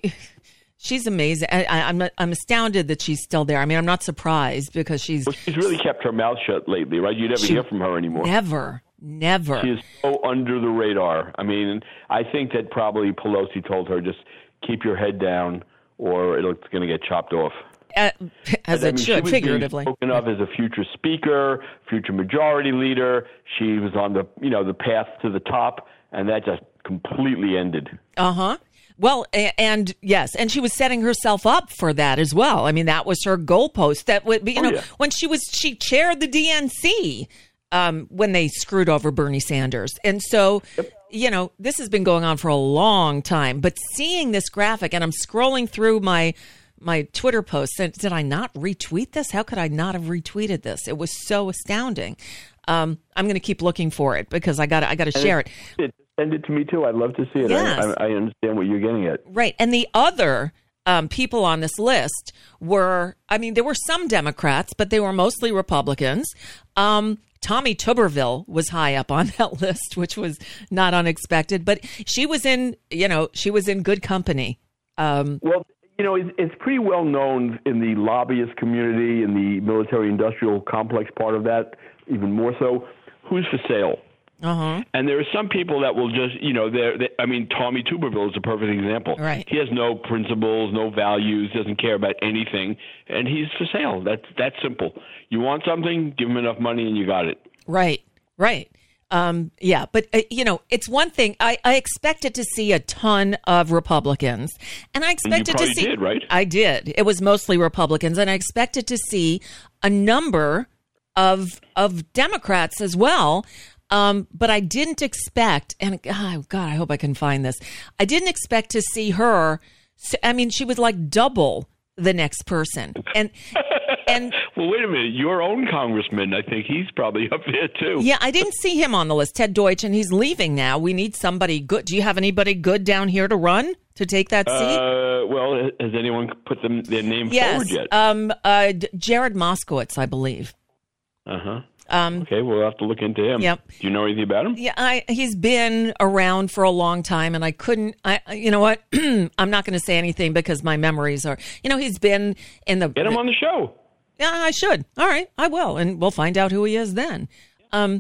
she's amazing. I, I, I'm I'm astounded that she's still there. I mean, I'm not surprised because she's... Well, she's really kept her mouth shut lately, right? You never She- hear from her anymore. Never. Never. She is so under the radar. I mean, I think that probably Pelosi told her, just keep your head down or it's going to get chopped off. Uh, as I it mean, she should, was figuratively. being spoken of as a future speaker, future majority leader. She was on the, you know, the path to the top, and that just completely ended. Uh-huh. Well, a- and yes, and she was setting herself up for that as well. I mean, that was her goalpost. That would be, you Oh, know, yeah. when she was, she chaired the D N C um, when they screwed over Bernie Sanders. And so, you know, this has been going on for a long time. But seeing this graphic, and I'm scrolling through my my Twitter posts, and did I not retweet this? How could I not have retweeted this? It was so astounding. Um, I'm going to keep looking for it because I got I got to share it. it. Send it to me, too. I'd love to see it. Yes. I, I, I understand what you're getting at. Right. And the other um, people on this list were, I mean, there were some Democrats, but they were mostly Republicans. Um, Tommy Tuberville was high up on that list, which was not unexpected. But she was in, you know, she was in good company. Um, Well, you know, it's, it's pretty well known in the lobbyist community, in the military-industrial complex part of that, even more so, who's for sale. uh-huh. And there are some people that will just, you know, they're, they, I mean, Tommy Tuberville is a perfect example. Right. He has no principles, no values, doesn't care about anything, and he's for sale. That's that's simple. You want something, give him enough money, and you got it. Right, right. Um, yeah, but, uh, you know, it's one thing. I, I expected to see a ton of Republicans, and I expected to probably see. did, right? I did. It was mostly Republicans, and I expected to see a number of of Democrats as well. Um, but I didn't expect, and oh, God, I hope I can find this. I didn't expect to see her. I mean, she was like double the next person, and and. Well, wait a minute. Your own congressman, I think he's probably up there, too. Yeah, I didn't see him on the list, Ted Deutsch, and he's leaving now. We need somebody good. Do you have anybody good down here to run to take that seat? Uh, well, has anyone put them, their name yes, forward yet? um, uh, D- Jared Moskowitz, I believe. Uh-huh. Um, Okay, we'll have to look into him. Yep. Do you know anything about him? Yeah, I, he's been around for a long time, and I couldn't. I, you know what? I'm not going to say anything because my memories are. You know, he's been in the. Get him on the show. Yeah, I should. All right, I will, and we'll find out who he is then. Um,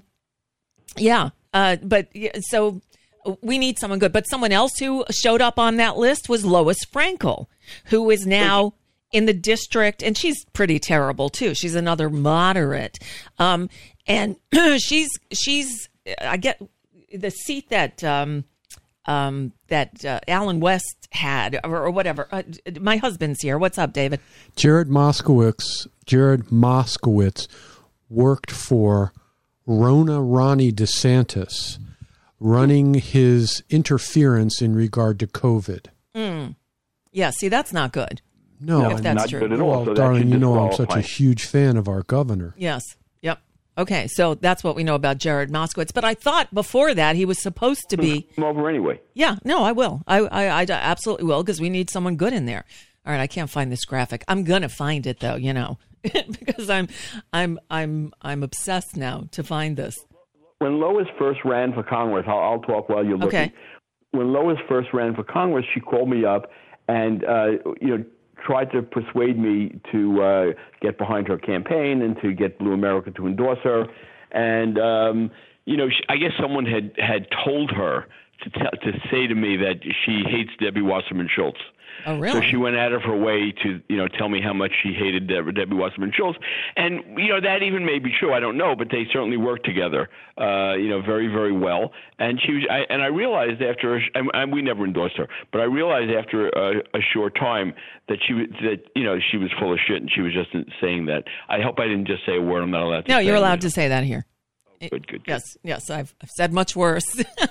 yeah, uh, but yeah, so we need someone good. But someone else who showed up on that list was Lois Frankel, who is now in the district, and she's pretty terrible too. She's another moderate, um, and she's she's. I get the seat that um, um, that uh, Alan West had, or, or whatever. Uh, my husband's here. What's up, David? Jared Moskowitz. Jared Moskowitz worked for Rona Ronnie DeSantis, running his interference in regard to COVID. Mm. Yeah, see, that's not good. No, if that's not true. good at all. Well, So that darling, should you know I'm such disqualify. a huge fan of our governor. Yes. Yep. Okay, so that's what we know about Jared Moskowitz. But I thought before that he was supposed to be. Come over anyway. Yeah, no, I will. I, I, I absolutely will, because we need someone good in there. All right, I can't find this graphic. I'm gonna find it though, you know, because I'm, I'm, I'm, I'm obsessed now to find this. When Lois first ran for Congress, I'll, I'll talk while you're looking. Okay. When Lois first ran for Congress, she called me up and uh, you know tried to persuade me to uh, get behind her campaign and to get Blue America to endorse her. And um, you know, she, I guess someone had had told her to t- to say to me that she hates Debbie Wasserman Schultz. Oh, really? So she went out of her way to, you know, tell me how much she hated Deb- Debbie Wasserman Schultz. And, you know, that even may be true. I don't know, but they certainly worked together, uh, you know, very, very well. And she was, I, and I realized after, a, and, and we never endorsed her, but I realized after a, a short time that she was, that, you know, she was full of shit and she was just saying that. I hope I didn't just say a word I'm not allowed to No, say. you're allowed to say that here. Good, good, good. Yes, yes, I've, I've said much worse.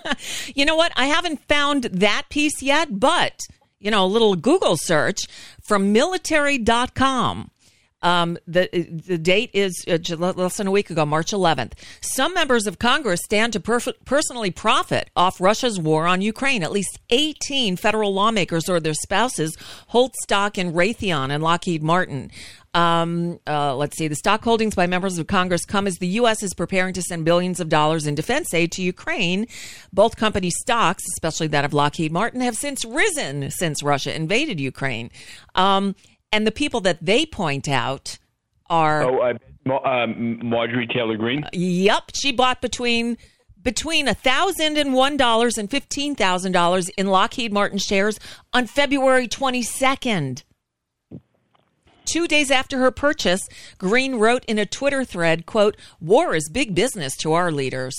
You know what? I haven't found that piece yet, but, you know, a little Google search from military dot com. Um, the the date is uh, less than a week ago, March eleventh. Some members of Congress stand to perf- personally profit off Russia's war on Ukraine. At least eighteen federal lawmakers or their spouses hold stock in Raytheon and Lockheed Martin. Um, uh, let's see. The stock holdings by members of Congress come as the U S is preparing to send billions of dollars in defense aid to Ukraine. Both company stocks, especially that of Lockheed Martin, have since risen since Russia invaded Ukraine. Um, and the people that they point out are... Oh, uh, Ma- um, Marjorie Taylor Greene? Yep. She bought between... between one thousand one dollars and fifteen thousand dollars in Lockheed Martin shares on February twenty-second. Two days after her purchase, Greene wrote in a Twitter thread, quote, "War is big business to our leaders."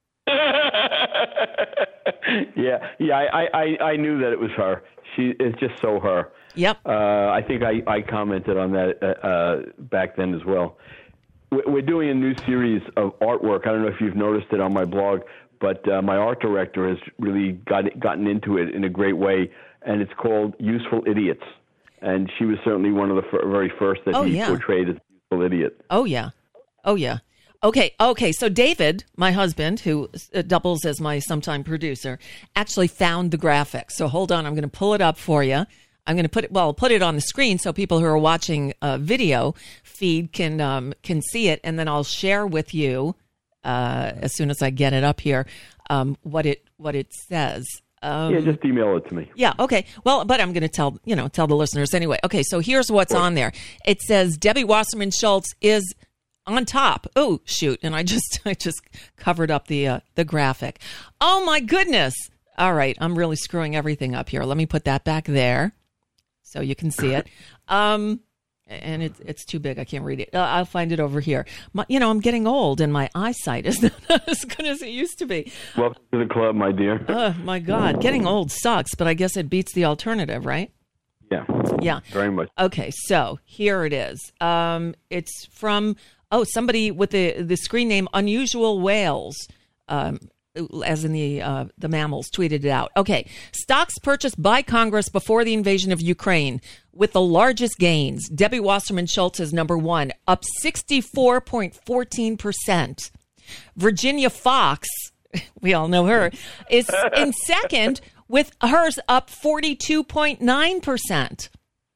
yeah, yeah, I, I, I knew that it was her. She is just so her. Yep. Uh, I think I, I commented on that uh, uh, back then as well. We're doing a new series of artwork. I don't know if you've noticed it on my blog, but uh, my art director has really got, gotten into it in a great way, and it's called Useful Idiots. And she was certainly one of the f- very first that oh, he yeah. portrayed as a useful idiot. Oh, yeah. Oh, yeah. Okay. Okay. So David, my husband, who uh, doubles as my sometime producer, actually found the graphic. So hold on. I'm going to pull it up for you. I'm going to put it, well, put it on the screen so people who are watching a video feed can, um, can see it. And then I'll share with you, uh, as soon as I get it up here, um, what it, what it says. Um, yeah, just email it to me. Yeah, okay. Well, but I'm going to tell, you know, tell the listeners anyway. Okay, so here's what's on there. It says Debbie Wasserman Schultz is on top. Oh, shoot. And I just I just covered up the uh, the graphic. Oh, my goodness. All right, I'm really screwing everything up here. Let me put that back there so you can see it. Um And it's it's too big. I can't read it. Uh, I'll find it over here. My, you know, I'm getting old, and my eyesight is not as good as it used to be. Welcome to the club, my dear. Oh, my God. Getting old sucks, but I guess it beats the alternative, right? Yeah. Yeah. Very much. Okay, so here it is. Um, it's from, oh, somebody with the, the screen name Unusual Whales. Um as in the uh, the mammals, tweeted it out. Okay, stocks purchased by Congress before the invasion of Ukraine with the largest gains. Debbie Wasserman Schultz is number one, up sixty-four point one four percent. Virginia Fox, we all know her, is in second with hers up forty-two point nine percent.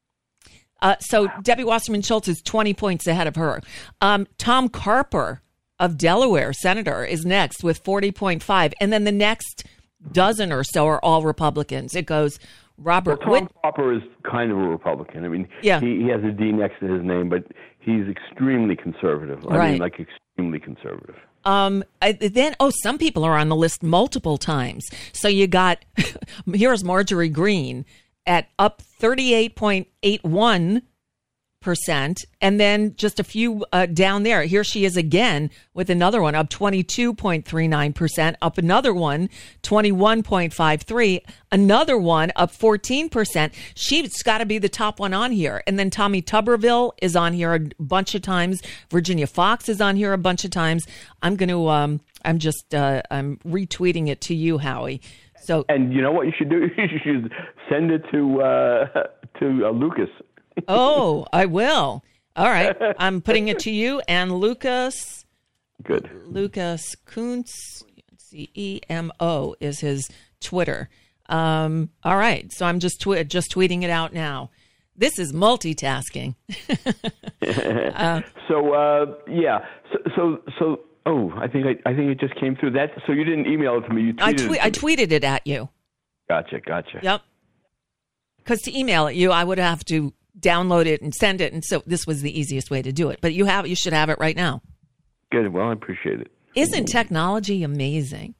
Uh, so Debbie Wasserman Schultz is twenty points ahead of her. Um, Tom Carper of Delaware, senator, is next with forty point five. And then the next dozen or so are all Republicans. It goes Robert well, Tom Whit- Popper is kind of a Republican. I mean, yeah. he, he has a D next to his name, but he's extremely conservative. I right. mean, like extremely conservative. Um, I, then, oh, some people are on the list multiple times. So you got, here's Marjorie Greene at up thirty-eight point eight one percent, and then just a few uh, down there. Here she is again with another one up twenty-two point three nine percent, up another one twenty-one point five three, another one up fourteen percent. She's got to be the top one on here. And then Tommy Tuberville is on here a bunch of times. Virginia Fox is on here a bunch of times. I'm going to, um, I'm just, uh, I'm retweeting it to you, Howie. So, and you know what you should do? You should send it to uh, to uh, Lucas. Oh, I will. All right. I'm putting it to you and Lucas. Good. Lucas Kuntz, C E M O is his Twitter. Um, all right. So I'm just tw- just tweeting it out now. This is multitasking. uh, so, uh, yeah. So, so, so, oh, I think I, I think it just came through. That. So you didn't email it to me. You tweeted I, twe- it to I tweeted it at you. Gotcha. Gotcha. Yep. Because to email it you, I would have to download it and send it, and so this was the easiest way to do it. But you have, you should have it right now. Good. Well, I appreciate it. Isn't technology amazing?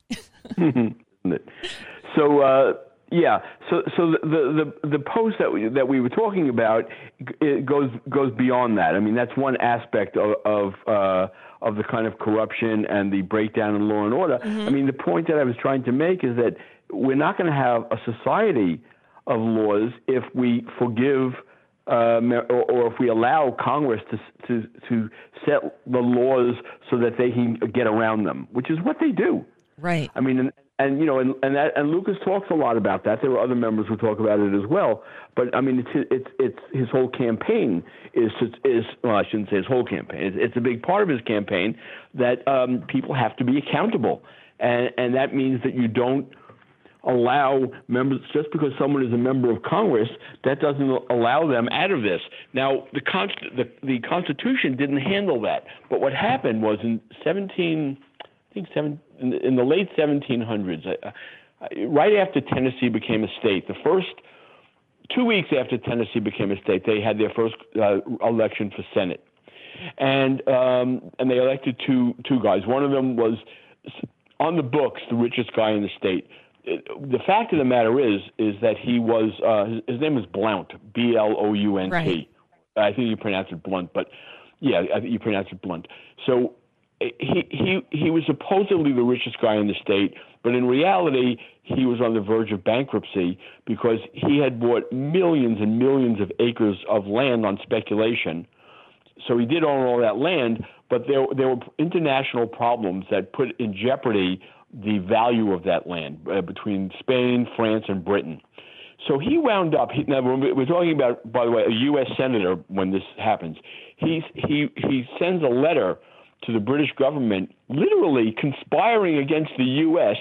so, uh, yeah. So, so the, the the post that we that we were talking about, it goes goes beyond that. I mean, that's one aspect of of, uh, of the kind of corruption and the breakdown in law and order. Mm-hmm. I mean, the point that I was trying to make is that we're not going to have a society of laws if we forgive. Um, or, or if we allow Congress to, to to set the laws so that they can get around them, which is what they do. Right. I mean, and, and you know, and and, that, and Lucas talks a lot about that. There were other members who talk about it as well. But I mean, it's it's it's his whole campaign is is well, I shouldn't say his whole campaign. It's, it's a big part of his campaign that um, people have to be accountable, and and that means that you don't allow members, just because someone is a member of Congress, that doesn't allow them out of this. Now, the, Const- the, the Constitution didn't handle that, but what happened was in seventeen, I think seven, in, the, in the late seventeen hundreds, uh, uh, right after Tennessee became a state, the first two weeks after Tennessee became a state, they had their first uh, election for Senate, and um, and they elected two two guys. One of them was on the books the richest guy in the state. The fact of the matter is, is that he was, uh, his, his name is Blount, B L O U N T. Right. I think you pronounce it Blunt, but yeah, I think you pronounce it Blunt. So he, he, he was supposedly the richest guy in the state, but in reality, he was on the verge of bankruptcy because he had bought millions and millions of acres of land on speculation. So he did own all that land, but there, there were international problems that put in jeopardy the value of that land uh, between Spain, France, and Britain. So he wound up, he, now we're talking about, by the way, a U S senator when this happens. He's, he, he sends a letter to the British government literally conspiring against the U S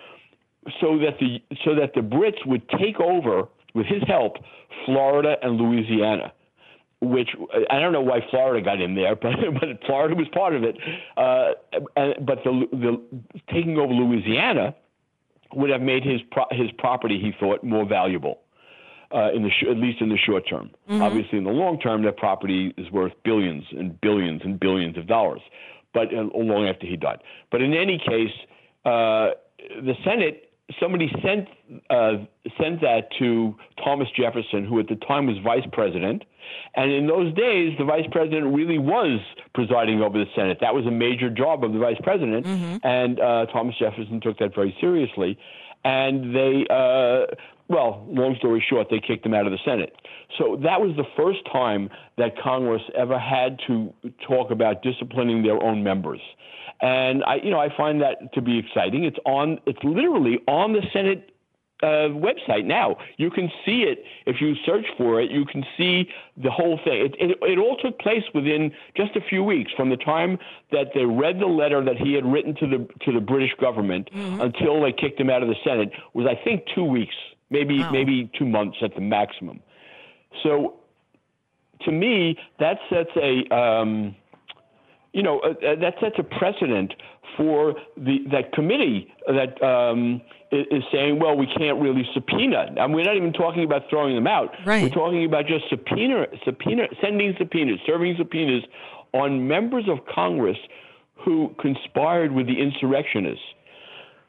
so that the, so that the Brits would take over, with his help, Florida and Louisiana. Which I don't know why Florida got in there, but but Florida was part of it. Uh, and, but the, the taking over Louisiana would have made his pro- his property, he thought, more valuable, uh, in the sh- at least in the short term. Mm-hmm. Obviously, in the long term, that property is worth billions and billions and billions of dollars. But uh, long after he died. But in any case, uh, the Senate. Somebody sent uh, sent that to Thomas Jefferson, who at the time was vice president. And in those days, the vice president really was presiding over the Senate. That was a major job of the vice president. Mm-hmm. And uh, Thomas Jefferson took that very seriously. And they, uh, well, long story short, they kicked him out of the Senate. So that was the first time that Congress ever had to talk about disciplining their own members. And I, you know, I find that to be exciting. It's on, it's literally on the Senate uh, website now. You can see it if you search for it. You can see the whole thing. It, it, it all took place within just a few weeks, from the time that they read the letter that he had written to the to the British government mm-hmm. until they kicked him out of the Senate. Was, I think, two weeks, maybe wow. maybe two months at the maximum. So, to me, that sets a um, You know, uh, that sets a precedent for the that committee that um, is, is saying, well, we can't really subpoena. And we're not even talking about throwing them out. Right. We're talking about just subpoena, subpoena, sending subpoenas, serving subpoenas on members of Congress who conspired with the insurrectionists.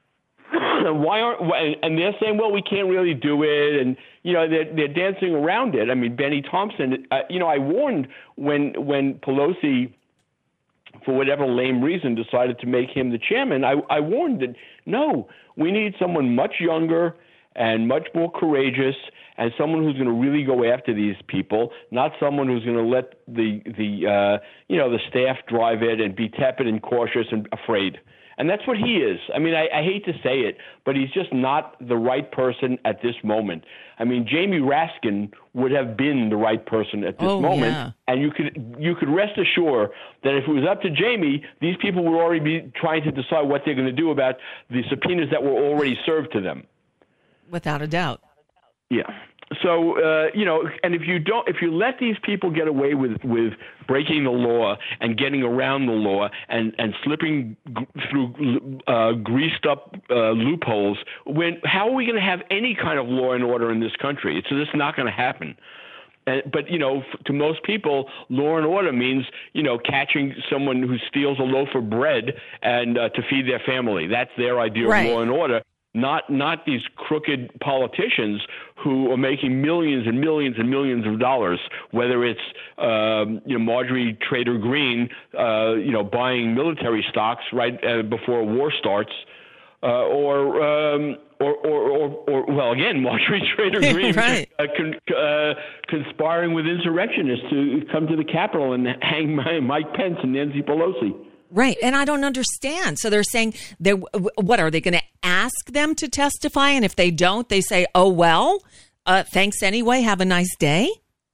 why aren't? Why, and they're saying, well, we can't really do it, and you know they're they're dancing around it. I mean, Benny Thompson. Uh, you know, I warned when when Pelosi, for whatever lame reason, decided to make him the chairman. I, I warned that no, we need someone much younger and much more courageous, and someone who's going to really go after these people, not someone who's going to let the the uh, you know the staff drive it and be tepid and cautious and afraid. And that's what he is. I mean, I, I hate to say it, but he's just not the right person at this moment. I mean, Jamie Raskin would have been the right person at this oh, moment, yeah. and you could you could rest assured that if it was up to Jamie, these people would already be trying to decide what they're going to do about the subpoenas that were already served to them. Without a doubt. Yeah. So, uh, you know, and if you don't, if you let these people get away with, with breaking the law and getting around the law and, and slipping g- through uh, greased up uh, loopholes, when how are we going to have any kind of law and order in this country? It's just not going to happen. Uh, but, you know, f- to most people, law and order means, you know, catching someone who steals a loaf of bread and uh, to feed their family. That's their idea right. of law and order. Not not these crooked politicians who are making millions and millions and millions of dollars. Whether it's um, you know Marjorie Trader Green, uh, you know buying military stocks right uh, before a war starts, uh, or, um, or, or or or well again Marjorie Trader Green right. uh, con, uh, conspiring with insurrectionists to come to the Capitol and hang Mike Pence and Nancy Pelosi. Right. And I don't understand. So they're saying, they what, are they going to ask them to testify? And if they don't, they say, oh, well, uh, thanks anyway. Have a nice day.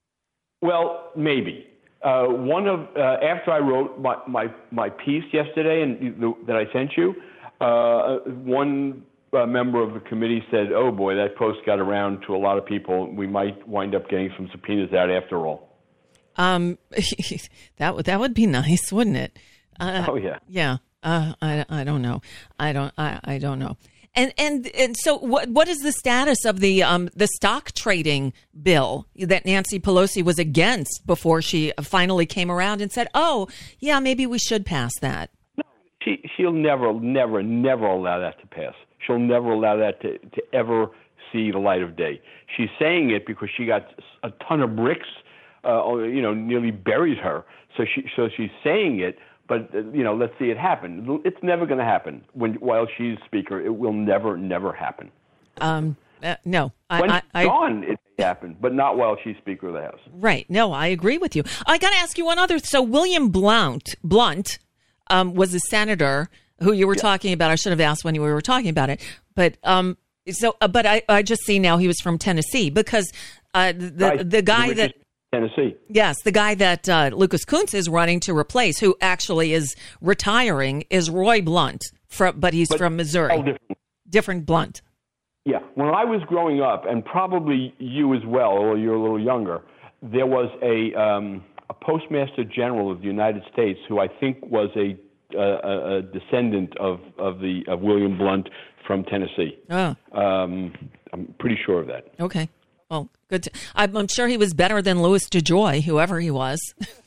Well, maybe. Uh, one of uh, after I wrote my, my, my piece yesterday and the, that I sent you, uh, one uh, member of the committee said, oh, boy, that post got around to a lot of people. We might wind up getting some subpoenas out after all. Um, that, that would be nice, wouldn't it? Uh, oh yeah, yeah. Uh, I I don't know. I don't I, I don't know. And and and so what what is the status of the um the stock trading bill that Nancy Pelosi was against before she finally came around and said, oh yeah, maybe we should pass that? No, she she'll never never never allow that to pass. She'll never allow that to to ever see the light of day. She's saying it because she got a ton of bricks, uh, you know, nearly buried her. So she so she's saying it. But, uh, you know, let's see it happen. It's never going to happen when while she's speaker. It will never, never happen. Um, uh, no. When I, I, she's gone, it may happen, but not while she's Speaker of the House. Right. No, I agree with you. I got to ask you one other. So William Blount, Blunt um, was a senator who you were yeah. talking about. I should have asked when you were talking about it. But um, so, uh, but I, I just see now he was from Tennessee because uh, the right. the guy that. Just- Tennessee. Yes, the guy that uh, Lucas Kuntz is running to replace, who actually is retiring, is Roy Blunt, from, but he's but from Missouri. Different. different Blunt. Yeah. When I was growing up, and probably you as well, or you're a little younger, there was a, um, a Postmaster General of the United States who I think was a, uh, a descendant of, of, the, of William Blunt from Tennessee. Oh. Um, I'm pretty sure of that. Okay. Well, good. To, I'm, I'm sure he was better than Louis DeJoy, whoever he was.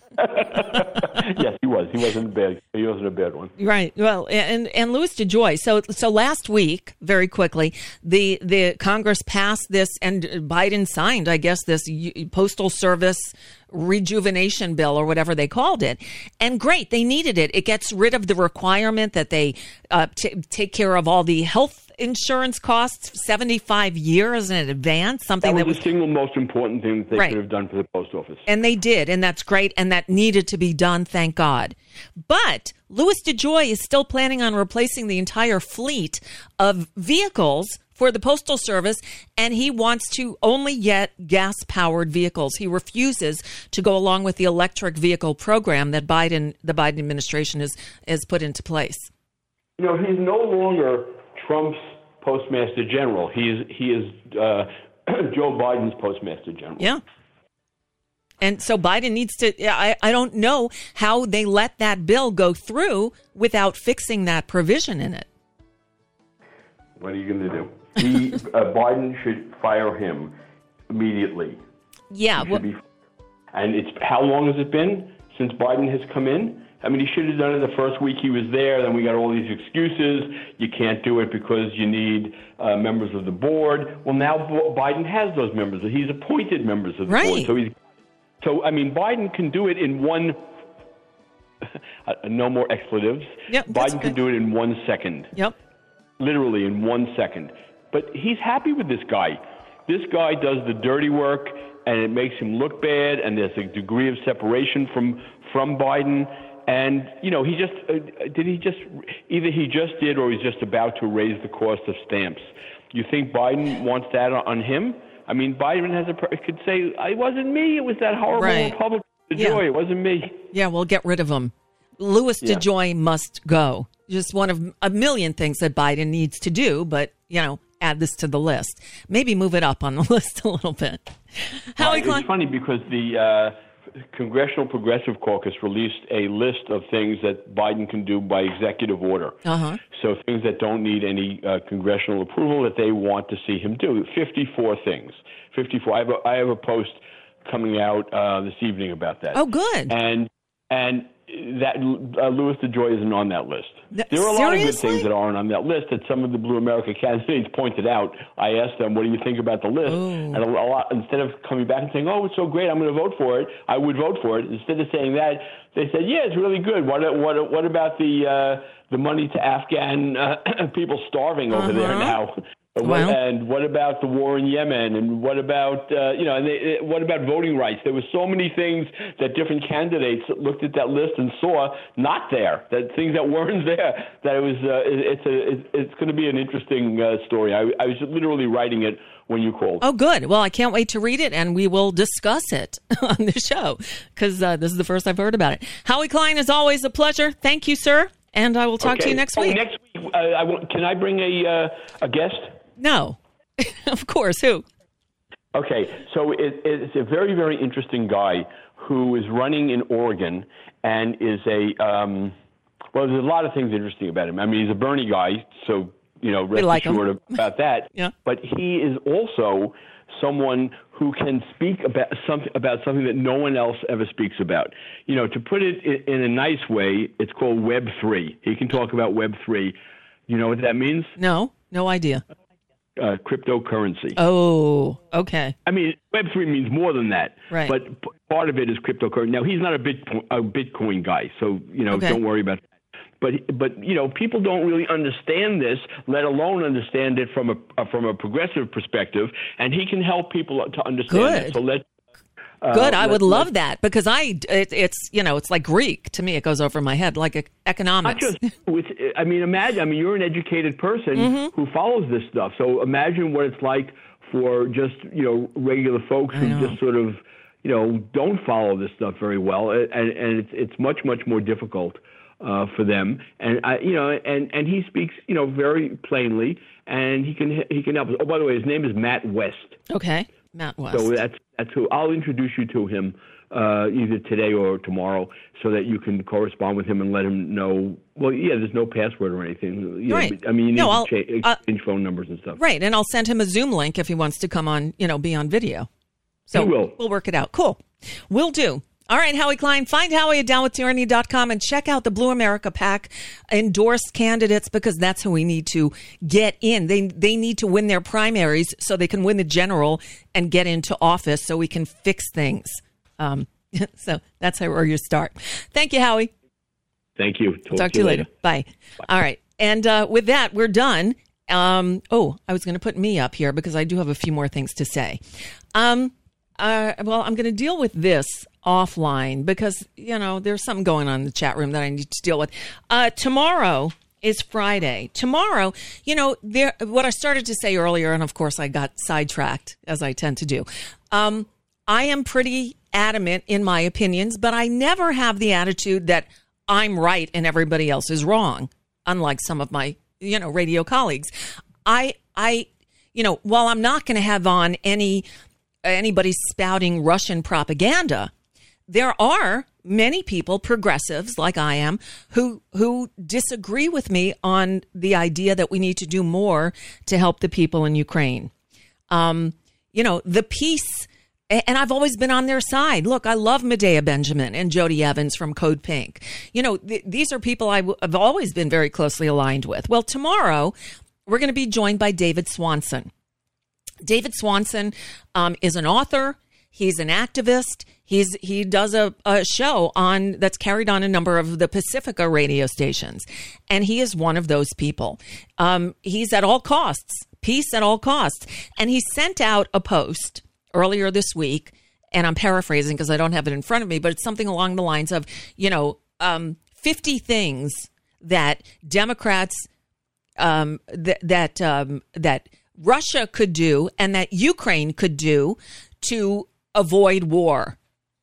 Yes, he was. He wasn't bad. He wasn't a bad one. Right. Well, and and Louis DeJoy. So so last week, very quickly, the the Congress passed this, and Biden signed, I guess, this Postal Service rejuvenation bill or whatever they called it. And great, they needed it. It gets rid of the requirement that they uh, t- take care of all the health insurance costs seventy-five years in advance, something that was, that was the single most important thing that they right. could have done for the post office. And they did, and that's great, and that needed to be done, thank God. But Louis DeJoy is still planning on replacing the entire fleet of vehicles for the Postal Service, and he wants to only get gas-powered vehicles. He refuses to go along with the electric vehicle program that Biden, the Biden administration has, has put into place. You know, he's no longer Trump's Postmaster General. He is he is uh, Joe Biden's Postmaster General. Yeah. And so Biden needs to, I, I don't know how they let that bill go through without fixing that provision in it. What are you going to do? He, uh, Biden should fire him immediately. Yeah. Well, be, and it's how long has it been since Biden has come in? I mean, he should have done it the first week he was there. Then we got all these excuses. You can't do it because you need uh, members of the board. Well, now Biden has those members. He's appointed members of the right. board. So he's, so I mean, Biden can do it in one. uh, no more expletives. Yep, Biden can do it in one second. Yep. Literally in one second. But he's happy with this guy. This guy does the dirty work, and it makes him look bad. And there's a degree of separation from from Biden. And, you know, he just, uh, did he just, either he just did or he's just about to raise the cost of stamps. You think Biden wants that on him? I mean, Biden has a, could say, it wasn't me, it was that horrible right. Republican DeJoy, yeah. it wasn't me. Yeah, we'll get rid of him. Louis Yeah. DeJoy must go. Just one of a million things that Biden needs to do, but, you know, add this to the list. Maybe move it up on the list a little bit. Howie Right, Klein. it's funny because the uh, Congressional Progressive Caucus released a list of things that Biden can do by executive order. Uh-huh. So things that don't need any uh, congressional approval that they want to see him do. fifty-four things. fifty-four. I have a, I have a post coming out uh, this evening about that. Oh, good. And and that uh, Louis DeJoy isn't on that list. Th- there are a lot of good seriously? things that aren't on that list that some of the Blue America candidates pointed out. I asked them, what do you think about the list? Ooh. And a, a lot, instead of coming back and saying, oh, it's so great, I'm going to vote for it, I would vote for it. Instead of saying that, they said, yeah, it's really good. What what what about the uh, the money to Afghan uh, people starving over Uh-huh. there now? Well. And what about the war in Yemen? And what about, uh, you know, and they, what about voting rights? There were so many things that different candidates looked at that list and saw not there, that things that weren't there, that it was, uh, it, it's a, it's going to be an interesting uh, story. I, I was literally writing it when you called. Oh, good. Well, I can't wait to read it, and we will discuss it on the show because uh, this is the first I've heard about it. Howie Klein, is always a pleasure. Thank you, sir. And I will talk Okay. to you next Oh, week. next week, uh, I will, can I bring a uh, a guest? No. Of course. Who? Okay, so it, it's a very, very interesting guy who is running in Oregon and is a, um, well, there's a lot of things interesting about him. I mean, he's a Bernie guy, so, you know, rest like him. assured about that. Yeah. But he is also someone who can speak about something about something that no one else ever speaks about. You know, to put it in, in a nice way, it's called Web three. He can talk about Web three. You know what that means? No, no idea. Uh, cryptocurrency. Oh, okay. I mean, Web three means more than that. Right. But p- part of it is cryptocurrency. Now, he's not a, bit, a Bitcoin guy, so, you know, Okay. don't worry about that. But, but you know, people don't really understand this, let alone understand it from a uh, from a progressive perspective, and he can help people to understand Good. it. So let Uh, Good. I would let- love let- that because I, it, it's, you know, it's like Greek to me. It goes over my head like e- Not economics. just with, I mean, imagine, I mean, you're an educated person Mm-hmm. who follows this stuff. So imagine what it's like for just, you know, regular folks I who know. just sort of, you know, don't follow this stuff very well. And, and it's, it's much, much more difficult uh, for them. And, I, you know, and, and he speaks, you know, very plainly and he can, he can help us. Oh, by the way, his name is Matt West. Okay. Matt West. So that's, that's who I'll introduce you to him uh, either today or tomorrow so that you can correspond with him and let him know. Well, yeah, there's no password or anything. Yeah, Right. but, I mean, you need No, I'll- to cha- uh, exchange phone numbers and stuff. Right. And I'll send him a Zoom link if he wants to come on, you know, be on video. So He will. we'll work it out. Cool. Will do. All right, Howie Klein, find Howie at down with tyranny dot com and check out the Blue America PAC endorsed candidates because that's who we need to get in. They they need to win their primaries so they can win the general and get into office so we can fix things. Um, so that's how, where you start. Thank you, Howie. Thank you. Talk, Talk to you later. Bye. Bye. All right. And uh, with that, we're done. Um, oh, I was going to put me up here because I do have a few more things to say. Um, uh, well, I'm going to deal with this offline because, you know, there's something going on in the chat room that I need to deal with. Uh, tomorrow is Friday. Tomorrow, you know, there. What I started to say earlier, and of course I got sidetracked, as I tend to do. Um, I am pretty adamant in my opinions, but I never have the attitude that I'm right and everybody else is wrong, unlike some of my, you know, radio colleagues. I, I, you know, while I'm not going to have on any anybody spouting Russian propaganda, there are many people, progressives like I am, who who disagree with me on the idea that we need to do more to help the people in Ukraine. Um, you know, the peace And I've always been on their side. Look, I love Medea Benjamin and Jody Evans from Code Pink. You know, th- these are people I w- have always been very closely aligned with. Well, tomorrow we're going to be joined by David Swanson. David Swanson um, is an author. He's an activist. He's he does a, a show on that's carried on a number of the Pacifica radio stations, and he is one of those people. Um, he's at all costs, peace at all costs, and he sent out a post earlier this week, and I'm paraphrasing because I don't have it in front of me, but it's something along the lines of, you know, um, fifty things that Democrats um, th- that um, that Russia could do and that Ukraine could do to avoid war.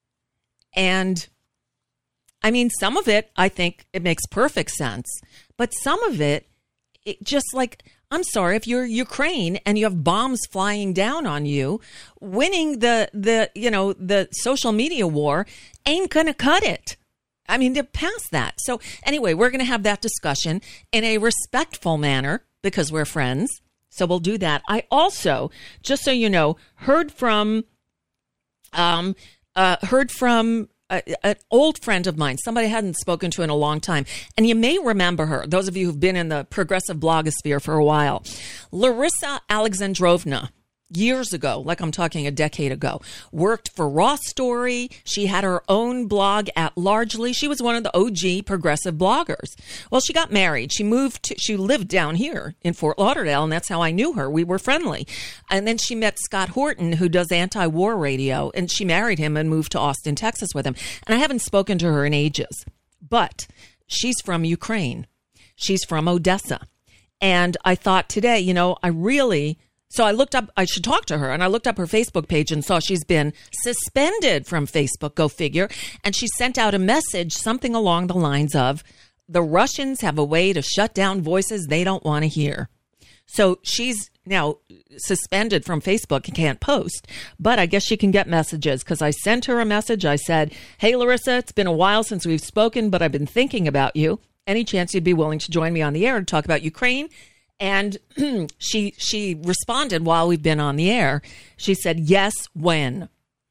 And I mean, some of it, I think it makes perfect sense, but some of it, it just like, I'm sorry, if you're Ukraine and you have bombs flying down on you, winning the, the you know, the social media war ain't going to cut it. I mean, they're past that. So anyway, we're going to have that discussion in a respectful manner because we're friends. So we'll do that. I also, just so you know, heard from, um, uh, heard from a, an old friend of mine, somebody I hadn't spoken to in a long time. And you may remember her, those of you who've been in the progressive blogosphere for a while. Larissa Alexandrovna, years ago, like I'm talking a decade ago, worked for Raw Story. She had her own blog at Largely. She was one of the O G progressive bloggers. Well, she got married. She moved to, she lived down here in Fort Lauderdale, and that's how I knew her. We were friendly. And then she met Scott Horton, who does anti-war radio, and she married him and moved to Austin, Texas with him. And I haven't spoken to her in ages, but she's from Ukraine. She's from Odessa. And I thought today, you know, I really... So I looked up, I should talk to her, and I looked up her Facebook page and saw she's been suspended from Facebook, go figure. And she sent out a message, something along the lines of, the Russians have a way to shut down voices they don't want to hear. So she's now suspended from Facebook and can't post, but I guess she can get messages because I sent her a message. I said, hey, Larissa, it's been a while since we've spoken, but I've been thinking about you. Any chance you'd be willing to join me on the air to talk about Ukraine? And she she responded while we've been on the air. She said, yes, when?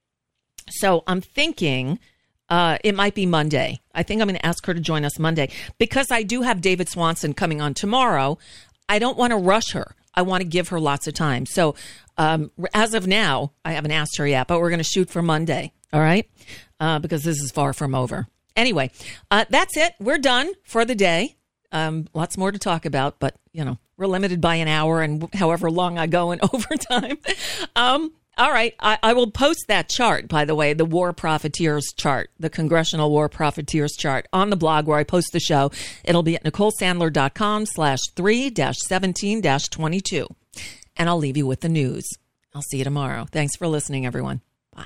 So I'm thinking uh, it might be Monday. I think I'm going to ask her to join us Monday because I do have David Swanson coming on tomorrow. I don't want to rush her. I want to give her lots of time. So um, as of now, I haven't asked her yet, but we're going to shoot for Monday. All right? Uh, because this is far from over. Anyway, uh, that's it. We're done for the day. Um, lots more to talk about, but, you know, we're limited by an hour and however long I go in overtime. Um, all right. I, I will post that chart, by the way, the War Profiteers chart, the Congressional War Profiteers chart on the blog where I post the show. It'll be at NicoleSandler.com slash three dash seventeen dash twenty-two. And I'll leave you with the news. I'll see you tomorrow. Thanks for listening, everyone. Bye.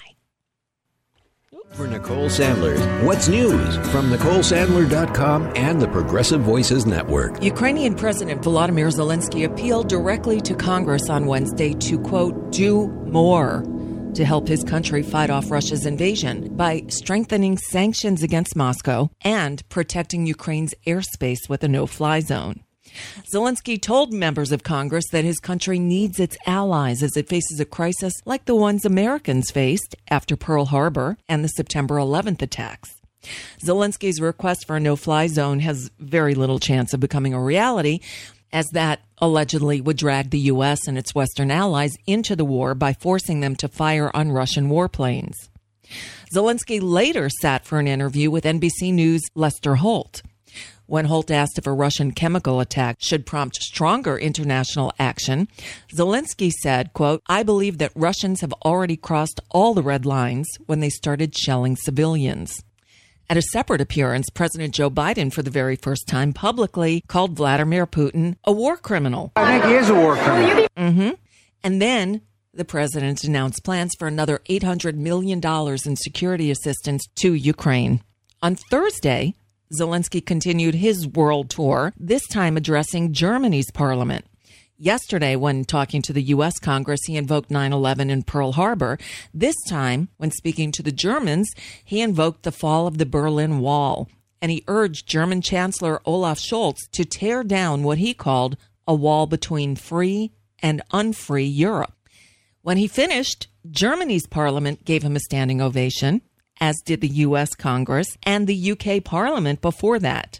For Nicole Sandler, what's news from Nicole Sandler dot com and the Progressive Voices Network. Ukrainian President Volodymyr Zelensky appealed directly to Congress on Wednesday to, quote, do more to help his country fight off Russia's invasion by strengthening sanctions against Moscow and protecting Ukraine's airspace with a no-fly zone. Zelensky told members of Congress that his country needs its allies as it faces a crisis like the ones Americans faced after Pearl Harbor and the September eleventh attacks. Zelensky's request for a no-fly zone has very little chance of becoming a reality, as that allegedly would drag the U S and its Western allies into the war by forcing them to fire on Russian warplanes. Zelensky later sat for an interview with N B C News' Lester Holt. When Holt asked if a Russian chemical attack should prompt stronger international action, Zelensky said, quote, I believe that Russians have already crossed all the red lines when they started shelling civilians. At a separate appearance, President Joe Biden, for the very first time publicly, called Vladimir Putin a war criminal. I think he is a war criminal. Mm-hmm. And then the president announced plans for another eight hundred million dollars in security assistance to Ukraine. On Thursday, Zelensky continued his world tour, this time addressing Germany's parliament. Yesterday, when talking to the U S Congress, he invoked nine eleven and Pearl Harbor. This time, when speaking to the Germans, he invoked the fall of the Berlin Wall. And he urged German Chancellor Olaf Scholz to tear down what he called a wall between free and unfree Europe. When he finished, Germany's parliament gave him a standing ovation, as did the U S Congress and the U K Parliament before that.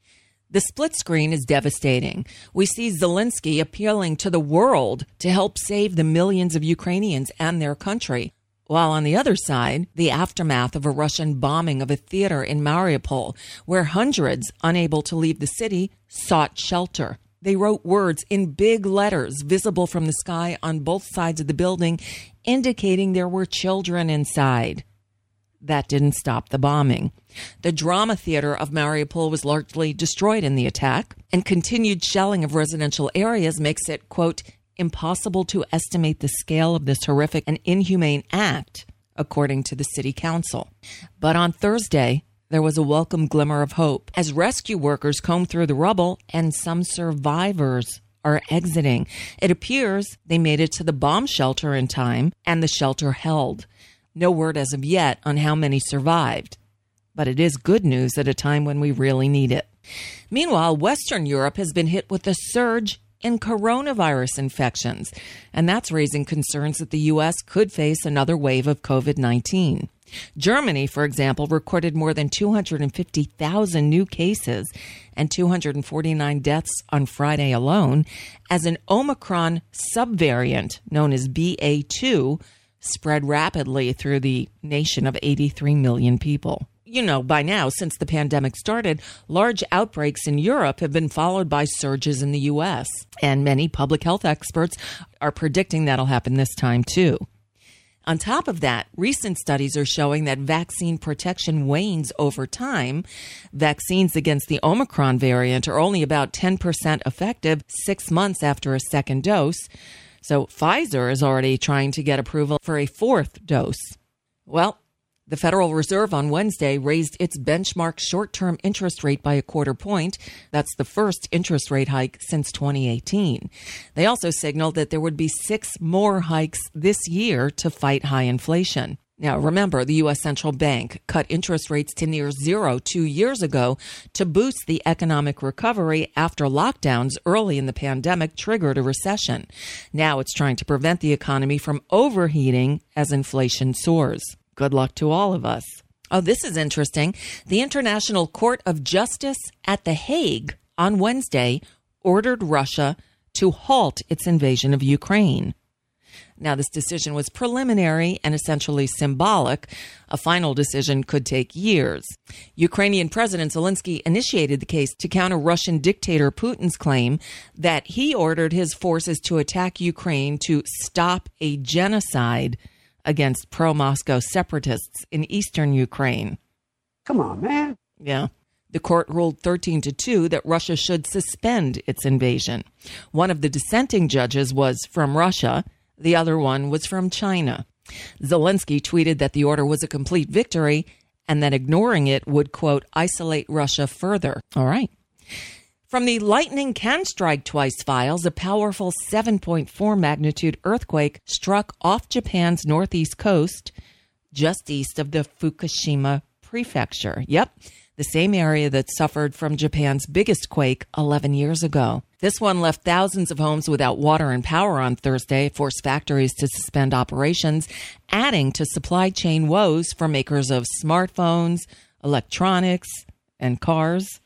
The split screen is devastating. We see Zelensky appealing to the world to help save the millions of Ukrainians and their country, while on the other side, the aftermath of a Russian bombing of a theater in Mariupol, where hundreds, unable to leave the city, sought shelter. They wrote words in big letters visible from the sky on both sides of the building, indicating there were children inside. That didn't stop the bombing. The drama theater of Mariupol was largely destroyed in the attack, and continued shelling of residential areas makes it, quote, impossible to estimate the scale of this horrific and inhumane act, according to the city council. But on Thursday, there was a welcome glimmer of hope as rescue workers combed through the rubble and some survivors are exiting. It appears they made it to the bomb shelter in time, and the shelter held. No word as of yet on how many survived, but it is good news at a time when we really need it. Meanwhile, Western Europe has been hit with a surge in coronavirus infections, and that's raising concerns that the U S could face another wave of COVID nineteen. Germany, for example, recorded more than two hundred fifty thousand new cases and two hundred forty-nine deaths on Friday alone, as an Omicron subvariant known as B A two spread rapidly through the nation of eighty-three million people. You know, by now, since the pandemic started, large outbreaks in Europe have been followed by surges in the U S, and many public health experts are predicting that'll happen this time too. On top of that, recent studies are showing that vaccine protection wanes over time. Vaccines against the Omicron variant are only about ten percent effective six months after a second dose. So Pfizer is already trying to get approval for a fourth dose. Well, the Federal Reserve on Wednesday raised its benchmark short-term interest rate by a quarter point. That's the first interest rate hike since twenty eighteen. They also signaled that there would be six more hikes this year to fight high inflation. Now, remember, the U S Central Bank cut interest rates to near zero two years ago to boost the economic recovery after lockdowns early in the pandemic triggered a recession. Now it's trying to prevent the economy from overheating as inflation soars. Good luck to all of us. Oh, this is interesting. The International Court of Justice at The Hague on Wednesday ordered Russia to halt its invasion of Ukraine. Now, this decision was preliminary and essentially symbolic. A final decision could take years. Ukrainian President Zelensky initiated the case to counter Russian dictator Putin's claim that he ordered his forces to attack Ukraine to stop a genocide against pro-Moscow separatists in eastern Ukraine. Come on, man. Yeah. The court ruled thirteen to two that Russia should suspend its invasion. One of the dissenting judges was from Russia. The other one was from China. Zelensky tweeted that the order was a complete victory and that ignoring it would, quote, isolate Russia further. All right. From the lightning can strike twice files, a powerful seven point four magnitude earthquake struck off Japan's northeast coast, just east of the Fukushima prefecture. Yep, the same area that suffered from Japan's biggest quake eleven years ago. This one left thousands of homes without water and power on Thursday, forced factories to suspend operations, adding to supply chain woes for makers of smartphones, electronics, and cars.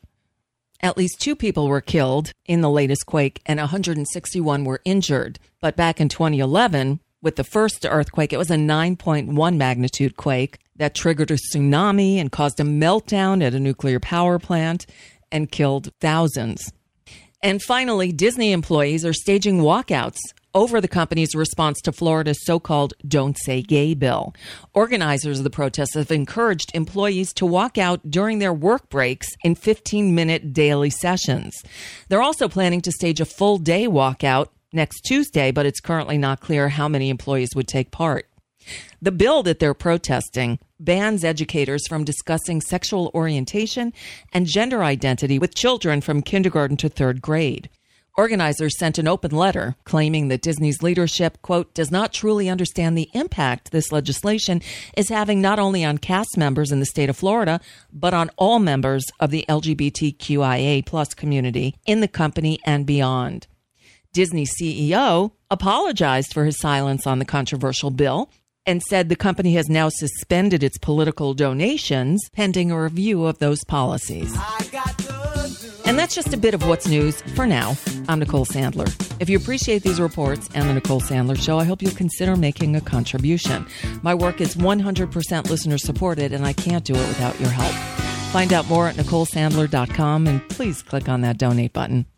At least two people were killed in the latest quake and one hundred sixty-one were injured. But back in twenty eleven, with the first earthquake, it was a nine point one magnitude quake that triggered a tsunami and caused a meltdown at a nuclear power plant and killed thousands. And finally, Disney employees are staging walkouts over the company's response to Florida's so-called Don't Say Gay bill. Organizers of the protests have encouraged employees to walk out during their work breaks in fifteen-minute daily sessions. They're also planning to stage a full-day walkout next Tuesday, but it's currently not clear how many employees would take part. The bill that they're protesting bans educators from discussing sexual orientation and gender identity with children from kindergarten to third grade. Organizers sent an open letter claiming that Disney's leadership, quote, does not truly understand the impact this legislation is having not only on cast members in the state of Florida, but on all members of the L G B T Q I A plus community in the company and beyond. Disney C E O apologized for his silence on the controversial bill, and said the company has now suspended its political donations pending a review of those policies. And that's just a bit of what's news for now. I'm Nicole Sandler. If you appreciate these reports and the Nicole Sandler Show, I hope you'll consider making a contribution. My work is one hundred percent listener supported, and I can't do it without your help. Find out more at Nicole Sandler dot com, and please click on that donate button.